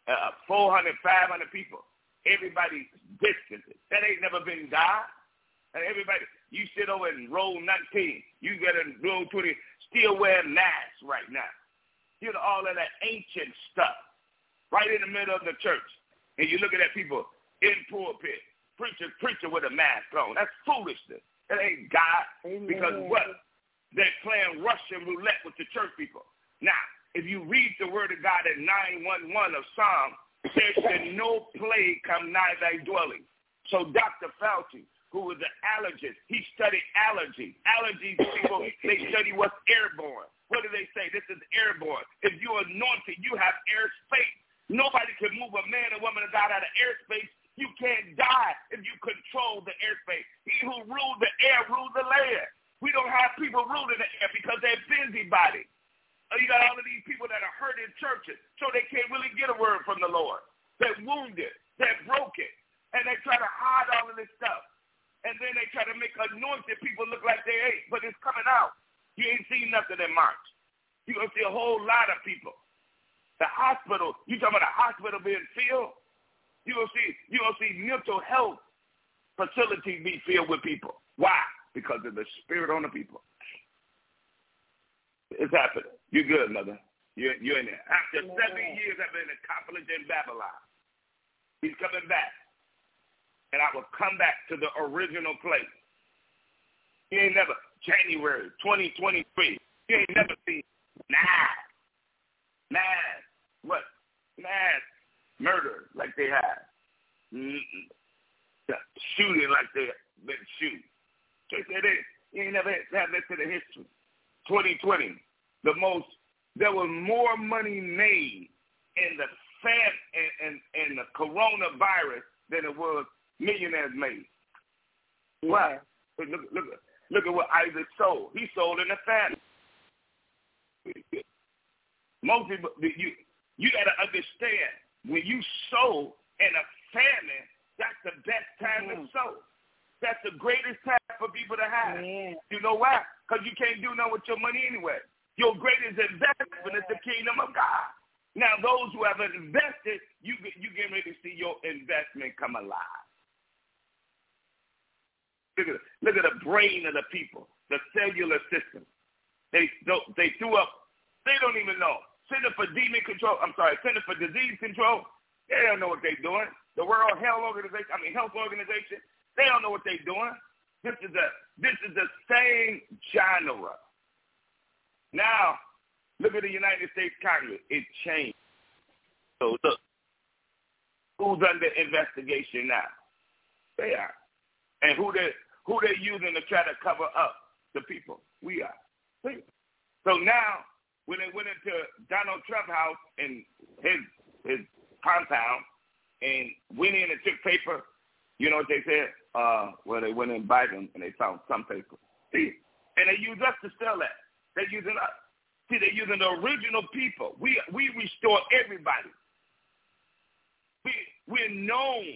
400, 500 people. Everybody's distancing. That ain't never been God. And everybody, you sit over in row 19, you get in row 20, still wearing masks right now. You know, all of that ancient stuff right in the middle of the church. And you're looking at people in pulpit, preaching with a mask on. That's foolishness. That ain't God. Amen. Because what? They're playing Russian roulette with the church people. Now, if you read the word of God in 9:11 of Psalm, it says that no plague come nigh thy dwelling. So Dr. Fauci, who was an allergist, he studied allergy. Allergies, people, they study what's airborne. What do they say? This is airborne. If you're anointed, you have airspace. Nobody can move a man or woman of God out of airspace. You can't die if you control the airspace. He who ruled the air ruled the land. We don't have people ruling the air because they're busybodies. You got all of these people that are hurt in churches, so they can't really get a word from the Lord. They're wounded. They're broken. And they try to hide all of this stuff. And then they try to make anointed people look like they ain't, but it's coming out. You ain't seen nothing in March. You're going to see a whole lot of people. The hospital, you talking about a hospital being filled? You're going to see mental health facilities be filled with people. Why? Because of the spirit on the people. It's happening. You're good, mother. You're in there. After 7 years have been accomplished in Babylon, he's coming back. And I will come back to the original place. You ain't never, January 2023, you ain't never seen mass murder like they have. Shooting like they've been shooting. So you ain't never had this in the history. 2020, there was more money made in the in the coronavirus than it was millionaires made. Why? Look at what Isaac sold. He sold in the famine. Most people, you got to understand, when you sow in a famine, that's the best time to sow. That's the greatest time for people to have. Yeah. You know why? Because you can't do nothing with your money anyway. Your greatest investment is the kingdom of God. Now, those who have invested, you get ready to see your investment come alive. Look at the brain of the people, the cellular system. They threw up. They don't even know. Center for Disease Control. They don't know what they're doing. The World Health Organization. They don't know what they're doing. This is the same genre. Now, look at the United States Congress. It changed. So look, who's under investigation now? They are. And who they're using to try to cover up the people? We are. So now, when they went into Donald Trump's house and his compound and went in and took paper, you know what they said? They went in Biden and they found some paper. See? And they use us to sell that. They're using us. See, they're using the original people. We restore everybody. We're known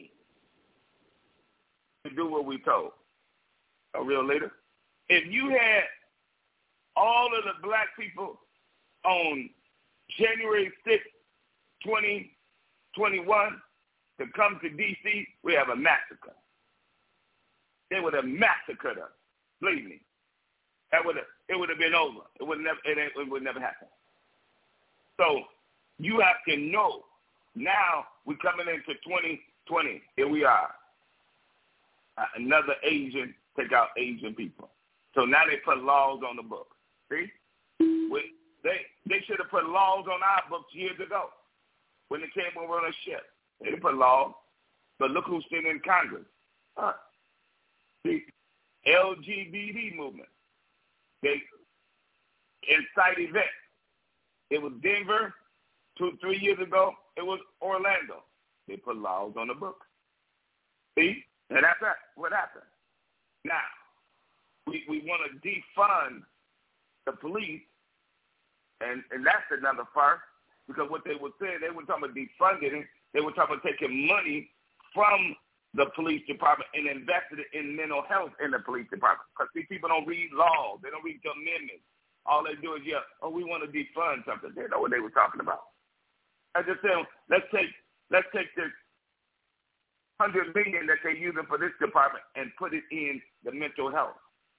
to do what we told. A real leader. If you had all of the black people on January 6, 2021, to come to D.C., we have a massacre. They would have massacred us. Believe me. It would have been over. It would never happen. So you have to know. Now we're coming into 2020. Here we are. Another Asian take out Asian people. So now they put laws on the books. See? They should have put laws on our books years ago when they came over on a ship. They didn't put laws. But look who's sitting in Congress. The LGBT movement. They incite events. It was Denver 2-3 years ago. It was Orlando. They put laws on the books. See? And that's what happened. Now, we want to defund the police, and that's another farce, because what they were saying, they were talking about defunding it. They were talking about taking money from the police department and invested it in mental health in the police department. Because, see, people don't read laws. They don't read the amendments. All they do is, we want to defund something. They know what they were talking about. I just said, let's take this $100 million that they're using for this department and put it in the mental health.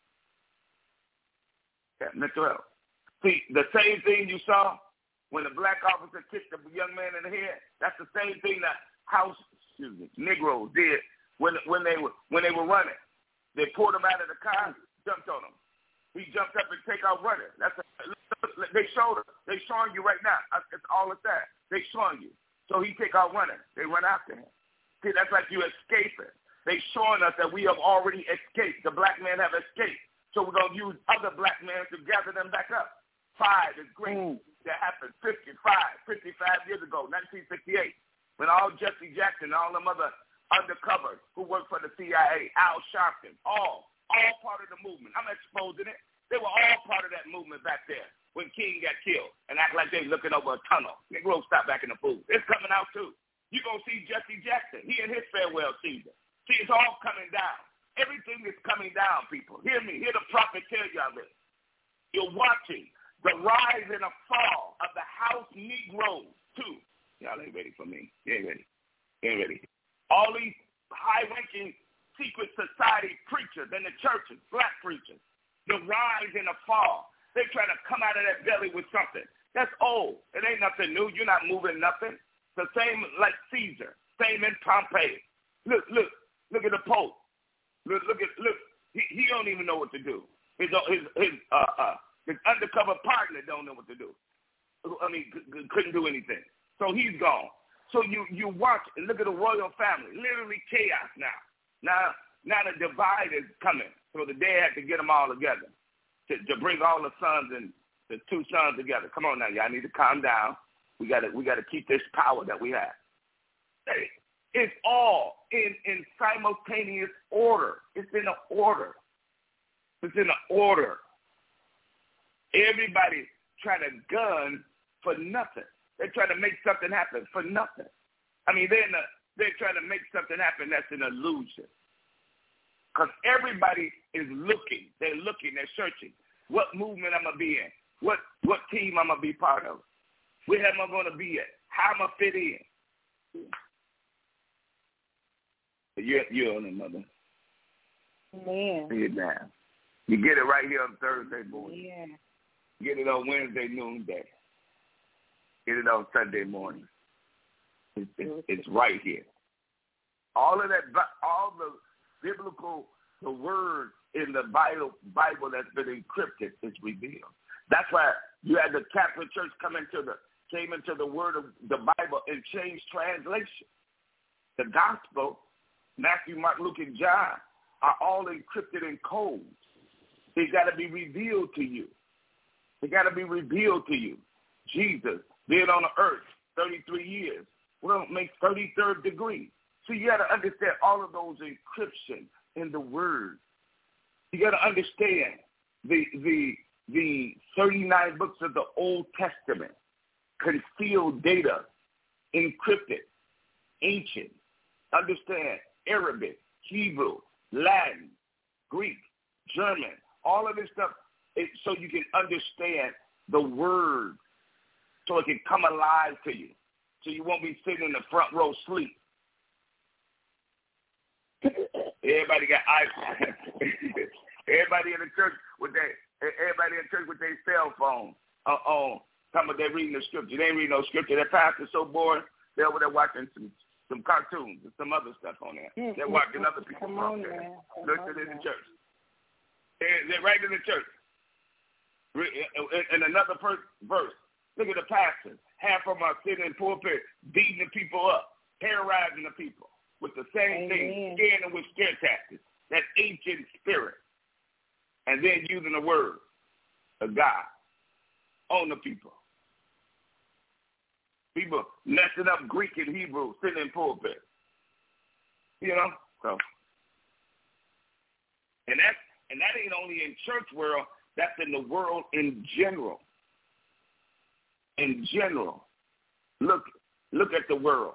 Yeah, mental health. See, the same thing you saw when the black officer kicked the young man in the head, that's the same thing that Negroes did when they were running. They pulled him out of the car, jumped on him. He jumped up and take out running. They showed him. They showing you right now. It's all of that. They showing you. So he take out running. They run after him. See, that's like you escaping. They showing us that we have already escaped. The black men have escaped. So we're going to use other black men to gather them back up. 5 is great. That happened 55 years ago, 1968, when all Jesse Jackson and all them other undercovers who worked for the CIA, Al Sharpton, all part of the movement. I'm exposing it. They were all part of that movement back there when King got killed and act like they looking over a tunnel. Negroes stop back in the food. It's coming out too. You're going to see Jesse Jackson. He in his farewell season. See, it's all coming down. Everything is coming down, people. Hear me. Hear the prophet tell y'all this. You're watching the rise and the fall of the house Negroes, too. Y'all ain't ready for me. You ain't ready. You ain't ready. All these high-ranking secret society preachers in the churches, black preachers, the rise and the fall. They try to come out of that belly with something. That's old. It ain't nothing new. You're not moving nothing. The same like Caesar, same in Pompeii. Look at the Pope. Look. He don't even know what to do. His undercover partner don't know what to do. I mean, couldn't do anything. So he's gone. So you watch and look at the royal family. Literally chaos now. Now the divide is coming. So the dad had to get them all together to bring all the sons and the 2 sons together. Come on now, y'all need to calm down. We got to keep this power that we have. It's all in simultaneous order. It's in an order. It's in an order. Everybody trying to gun for nothing. They're trying to make something happen for nothing. I mean, they're trying to make something happen that's an illusion. Because everybody is looking. They're looking. They're searching. What movement I'm going to be in? What team I'm going to be part of? Where am I going to be at? How am I fit in? You're on it, mother. Man. See it down. You get it right here on Thursday morning. Yeah. Get it on Wednesday noonday. Get it on Sunday morning. It's right here. All of that, all the biblical, the word in the Bible that's been encrypted is revealed. That's why you had the Catholic Church came into the word of the Bible and changed translation. The gospel, Matthew, Mark, Luke, and John, are all encrypted in codes. They got to be revealed to you. They got to be revealed to you. Jesus being on the earth 33 years. Well, makes 33rd degree. So you got to understand all of those encryption in the word. You got to understand the 39 books of the Old Testament, concealed data, encrypted, ancient. Understand Arabic, Hebrew, Latin, Greek, German, all of this stuff, so you can understand the word, so it can come alive to you, so you won't be sitting in the front row sleep. Everybody got iPhone. Everybody in the church with their cell phone on. Talking about they reading the scripture. They ain't reading no scripture. That pastor's so bored. They're over there watching some cartoons and some other stuff on there. They're watching other people from there. Listen in the church. They're right in the church. In another verse, look at the pastor. Half of them are sitting in the pulpit, beating the people up, terrorizing the people with the same thing, scaring them with scare tactics, that ancient spirit, and then using the word of God on the people. People messing up Greek and Hebrew, sitting in pulpit. You know? So, and that ain't only in church world, that's in the world in general. In general. Look at the world.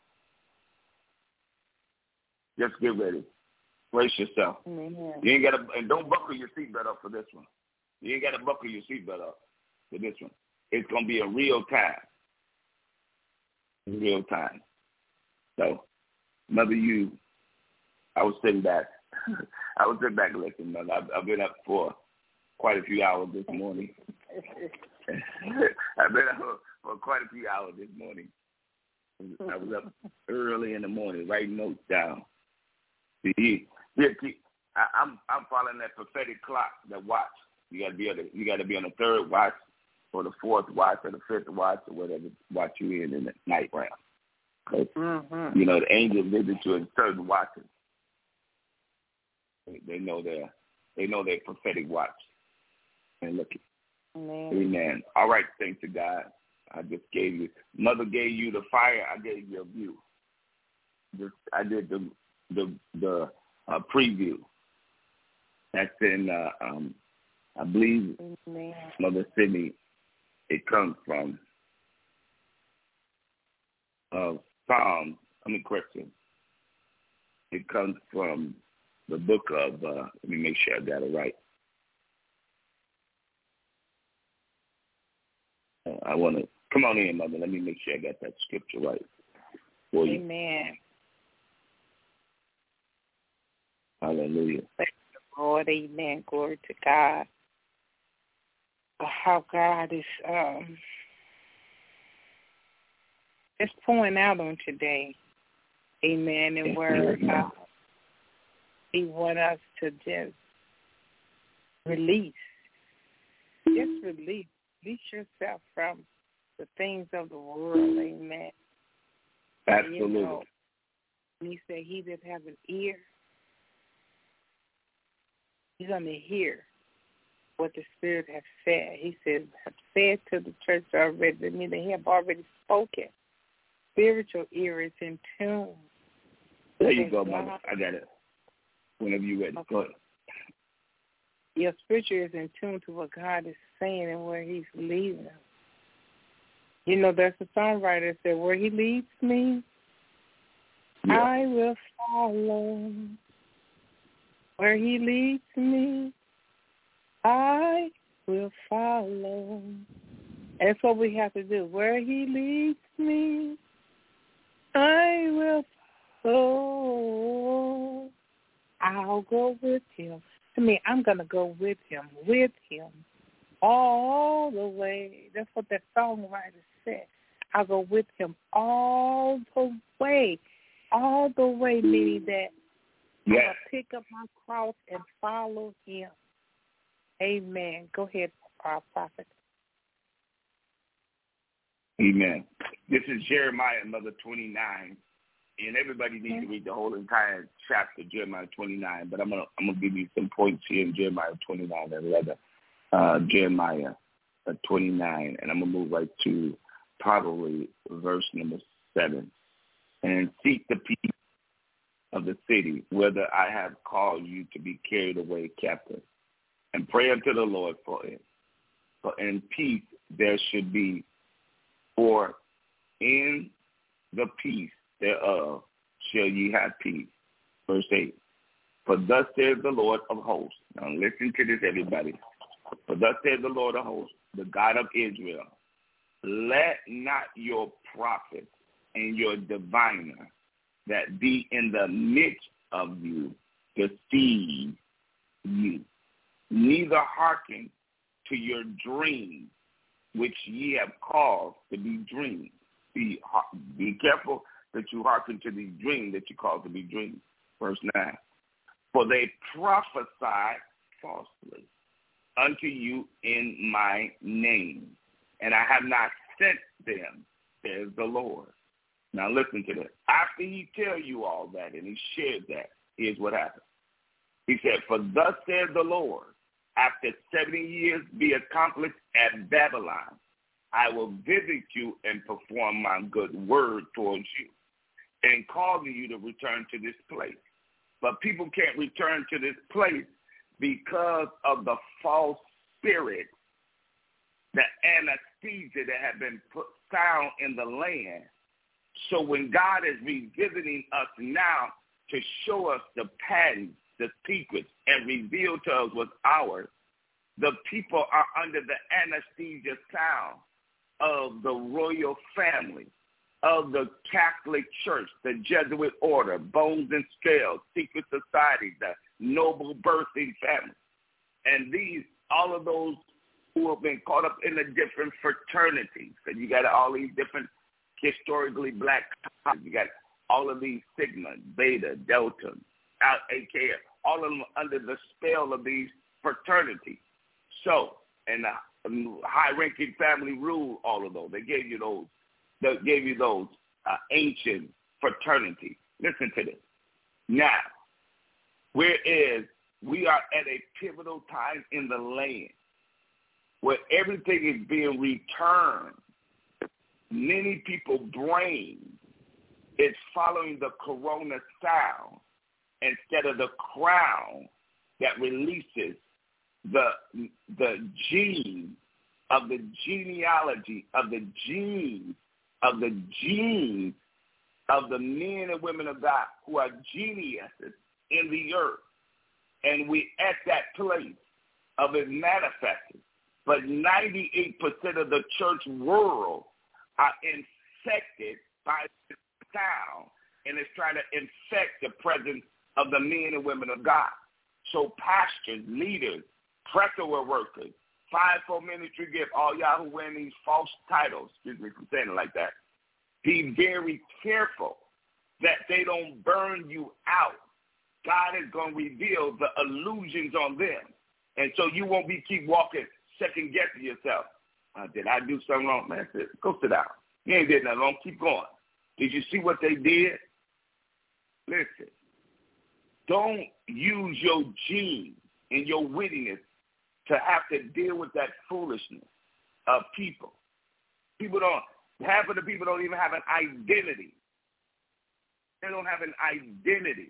Just get ready. Brace yourself. Mm-hmm. You ain't gotta, and don't buckle your seatbelt up for this one. You ain't gotta buckle your seatbelt up for this one. It's gonna be a real time. Real time. So, Mother, I was sitting back. I was sitting back and listening, Mother. I've been up for quite a few hours this morning. I've been up for quite a few hours this morning. I was up early in the morning writing notes down. I'm following that prophetic clock, that watch. You got to be on the third watch, or the fourth watch, or the fifth watch, or whatever watch you in the night round. Mm-hmm. You know, the angels visit you in certain watches. They know their prophetic watch. And look, amen. All right, thanks to God. I just gave you. Mother gave you the fire. I gave you a view. I did the preview. That's in I believe Mother Sydney. It comes from Psalms. Question. It comes from the book of. Let me make sure I got it right. I want to come on in, Mother. Let me make sure I got that scripture right for you. Amen. Hallelujah. Thank you, Lord. Amen. Glory to God. How God is just pouring out on today. Amen. And where He wants us to just release. Just release. Release yourself from the things of the world. Amen. Absolutely. You know, he said, he that have an ear, he's going to hear what the Spirit has said. He said, have said to the church already. That means they have already spoken. Spiritual ear is in tune. There you go, Mother. I got it. Whenever you're ready. Go ahead. Your spiritual is in tune to what God is saying and where He's leading us. You know, there's a songwriter that said, where He leads me, I will follow. Where He leads me, I will follow. That's what we have to do. Where He leads me, I will follow. I'll go with Him. I'm going to go with Him all the way. That's what that songwriter said. I'll go with Him all the way, meaning that I'll pick up my cross and follow Him. Amen. Go ahead, prophet. Amen. This is Jeremiah, Mother 29. And everybody needs to read the whole entire chapter, Jeremiah 29. But I'm gonna give you some points here in Jeremiah 29 and 11. Jeremiah 29, and I'm gonna move right to probably verse number 7. And seek the peace of the city, whether I have caused you to be carried away captive, and pray unto the Lord for it. For in peace there should be, for in the peace thereof shall ye have peace. Verse 8. For thus says the Lord of hosts. Now listen to this, everybody. For thus says the Lord of hosts, the God of Israel, let not your prophet and your diviner that be in the midst of you deceive you. Neither hearken to your dreams, which ye have caused to be dreams. Be careful that you hearken to these dreams that you cause to be dreams. Verse 9. For they prophesy falsely unto you in my name, and I have not sent them, says the Lord. Now listen to this. After he tell you all that and he shared that, here's what happened. He said, for thus says the Lord, after 70 years be accomplished at Babylon, I will visit you and perform my good word towards you and causing you to return to this place. But people can't return to this place because of the false spirit, the anesthesia that had been found in the land. So when God is revisiting us now to show us the patterns, the secrets, and reveal to us what's ours, the people are under the anesthesia sound of the royal family, of the Catholic Church, the Jesuit order, Bones and Scales, secret society, the noble birthing family. And these, all of those who have been caught up in the different fraternities. And you got all these different historically black, you got all of these Sigma, Beta, Delta, aka all of them under the spell of these fraternities. So, and the high-ranking family ruled all of those. They gave you those ancient fraternities. Listen to this. Now, whereas we are at a pivotal time in the land where everything is being returned, many people's brain is following the corona sound instead of the crown that releases the gene of the genealogy of the genes of the genes of the men and women of God who are geniuses in the earth. And we at that place of it manifesting. But 98% of the church world are infected by the sound, and it's trying to infect the presence of the men and women of God. So pastors, leaders, pressure workers, fivefold ministry gift, all y'all who wear these false titles, excuse me for saying it like that, be very careful that they don't burn you out. God is going to reveal the illusions on them. And so you won't keep walking, second-guessing yourself. Did I do something wrong? Man, go sit down. You ain't did nothing wrong. Keep going. Did you see what they did? Listen, don't use your genes and your wittiness to have to deal with that foolishness of people. Half of the people don't even have an identity. They don't have an identity.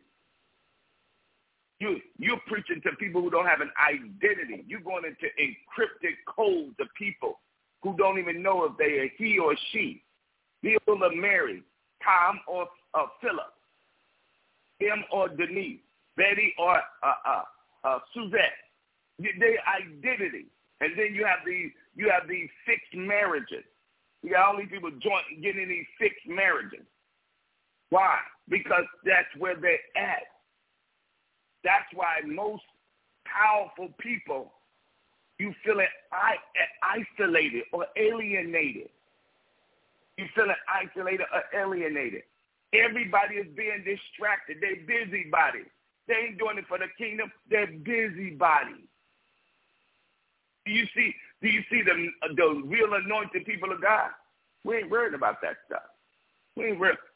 You're preaching to people who don't have an identity. You're going into encrypted codes of people who don't even know if they are he or she. Bill or Mary, Tom or Philip, him or Denise, Betty or Suzette. Their identity. And then you have these fixed marriages. You got all these people getting these fixed marriages. Why? Because that's where they're at. That's why most powerful people, you feeling isolated or alienated. You feeling isolated or alienated. Everybody is being distracted. They're busybodies. They ain't doing it for the kingdom. They're busybodies. Do you see the real anointed people of God? We ain't worried about that stuff. We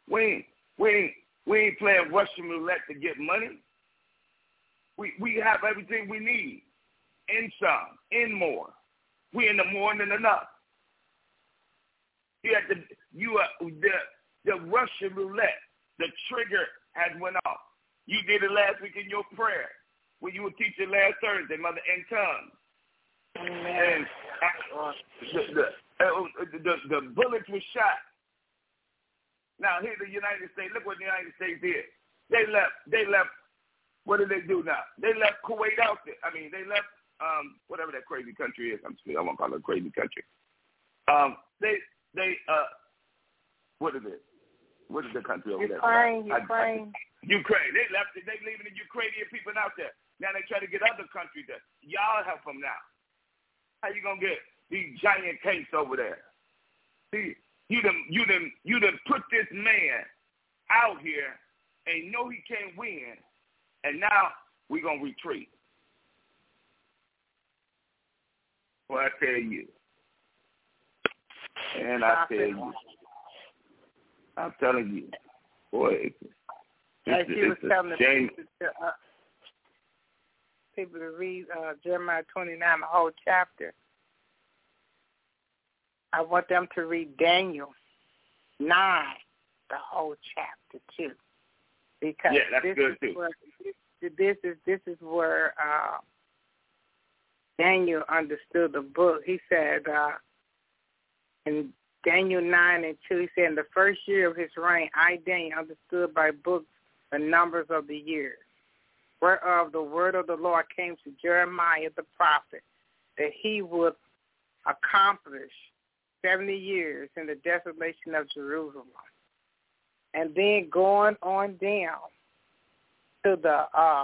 ain't playing Russian roulette to get money. We have everything we need, in some, in more. We in the more than enough. The Russian roulette, the trigger has went off. You did it last week in your prayer when you were teaching last Thursday, Mother, in tongues. And the bullets were shot. Now here's the United States. Look what the United States did. They left. What did they do now? They left Kuwait out there. I mean, they left whatever that crazy country is. I won't call it a crazy country. What is it? What is the country over there? Ukraine. Ukraine. They left it. They leaving the Ukrainian people out there. Now they try to get other countries there. Y'all help them now. How you gonna get these giant tanks over there? See, you done put this man out here and know he can't win, and now we gonna retreat. Well, I tell you, and I tell you, I'm telling you, boy, it's a shame. People to read Jeremiah 29, the whole chapter. I want them to read Daniel 9, the whole chapter too, because that's good too. This is where Daniel understood the book. He said in Daniel 9:2, he said, in the first year of his reign, I, Daniel, understood by books the numbers of the years, whereof the word of the Lord came to Jeremiah the prophet, that he would accomplish 70 years in the desolation of Jerusalem. And then going on down to the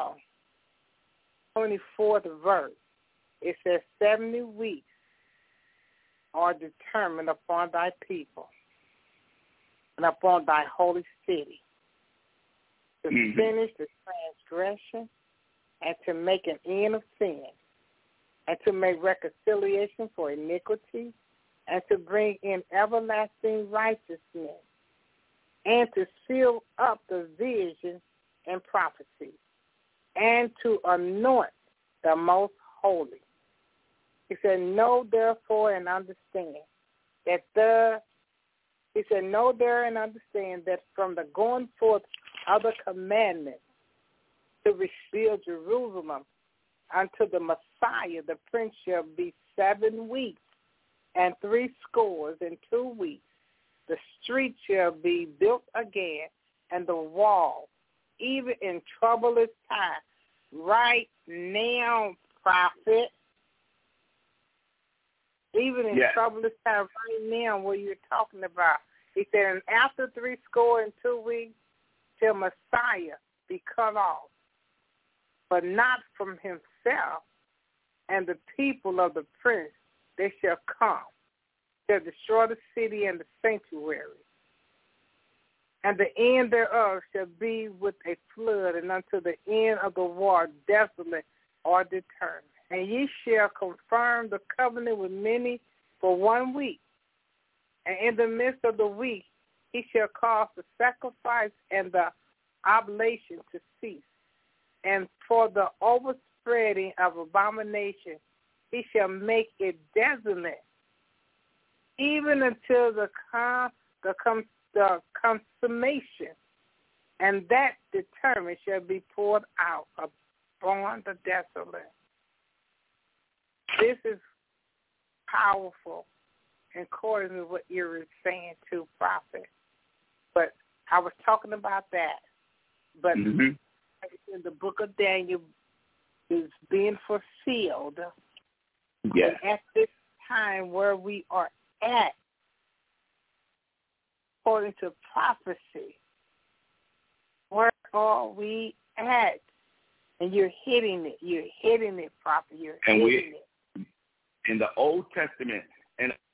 24th verse, it says 70 weeks are determined upon thy people and upon thy holy city to finish the transgression and to make an end of sin and to make reconciliation for iniquity and to bring in everlasting righteousness and to seal up the vision and prophecy and to anoint the most holy. He said, know therefore and understand that from the going forth of the commandments to rebuild Jerusalem unto the Messiah, the Prince, shall be 7 weeks and 62 weeks. The street shall be built again, and the wall, even in troublous time. Right now, prophet, even in troublous time, right now, what you're talking about. He said, and after 62 weeks, till Messiah be cut off, but not from himself, and the people of the prince, they shall come, shall destroy the city and the sanctuary. And the end thereof shall be with a flood, and unto the end of the war desolate or determined. And ye shall confirm the covenant with many for 1 week. And in the midst of the week he shall cause the sacrifice and the oblation to cease. And for the overspreading of abomination he shall make it desolate, even until the consummation, and that determined shall be poured out upon the desolate. This is powerful according to what you were saying to prophet. But I was talking about that. But in the book of Daniel is being fulfilled. Yes. And at this time where we are at, according to prophecy, where are we at? And you're hitting it. You're hitting it, prophet. You're hitting it. In the Old Testament, and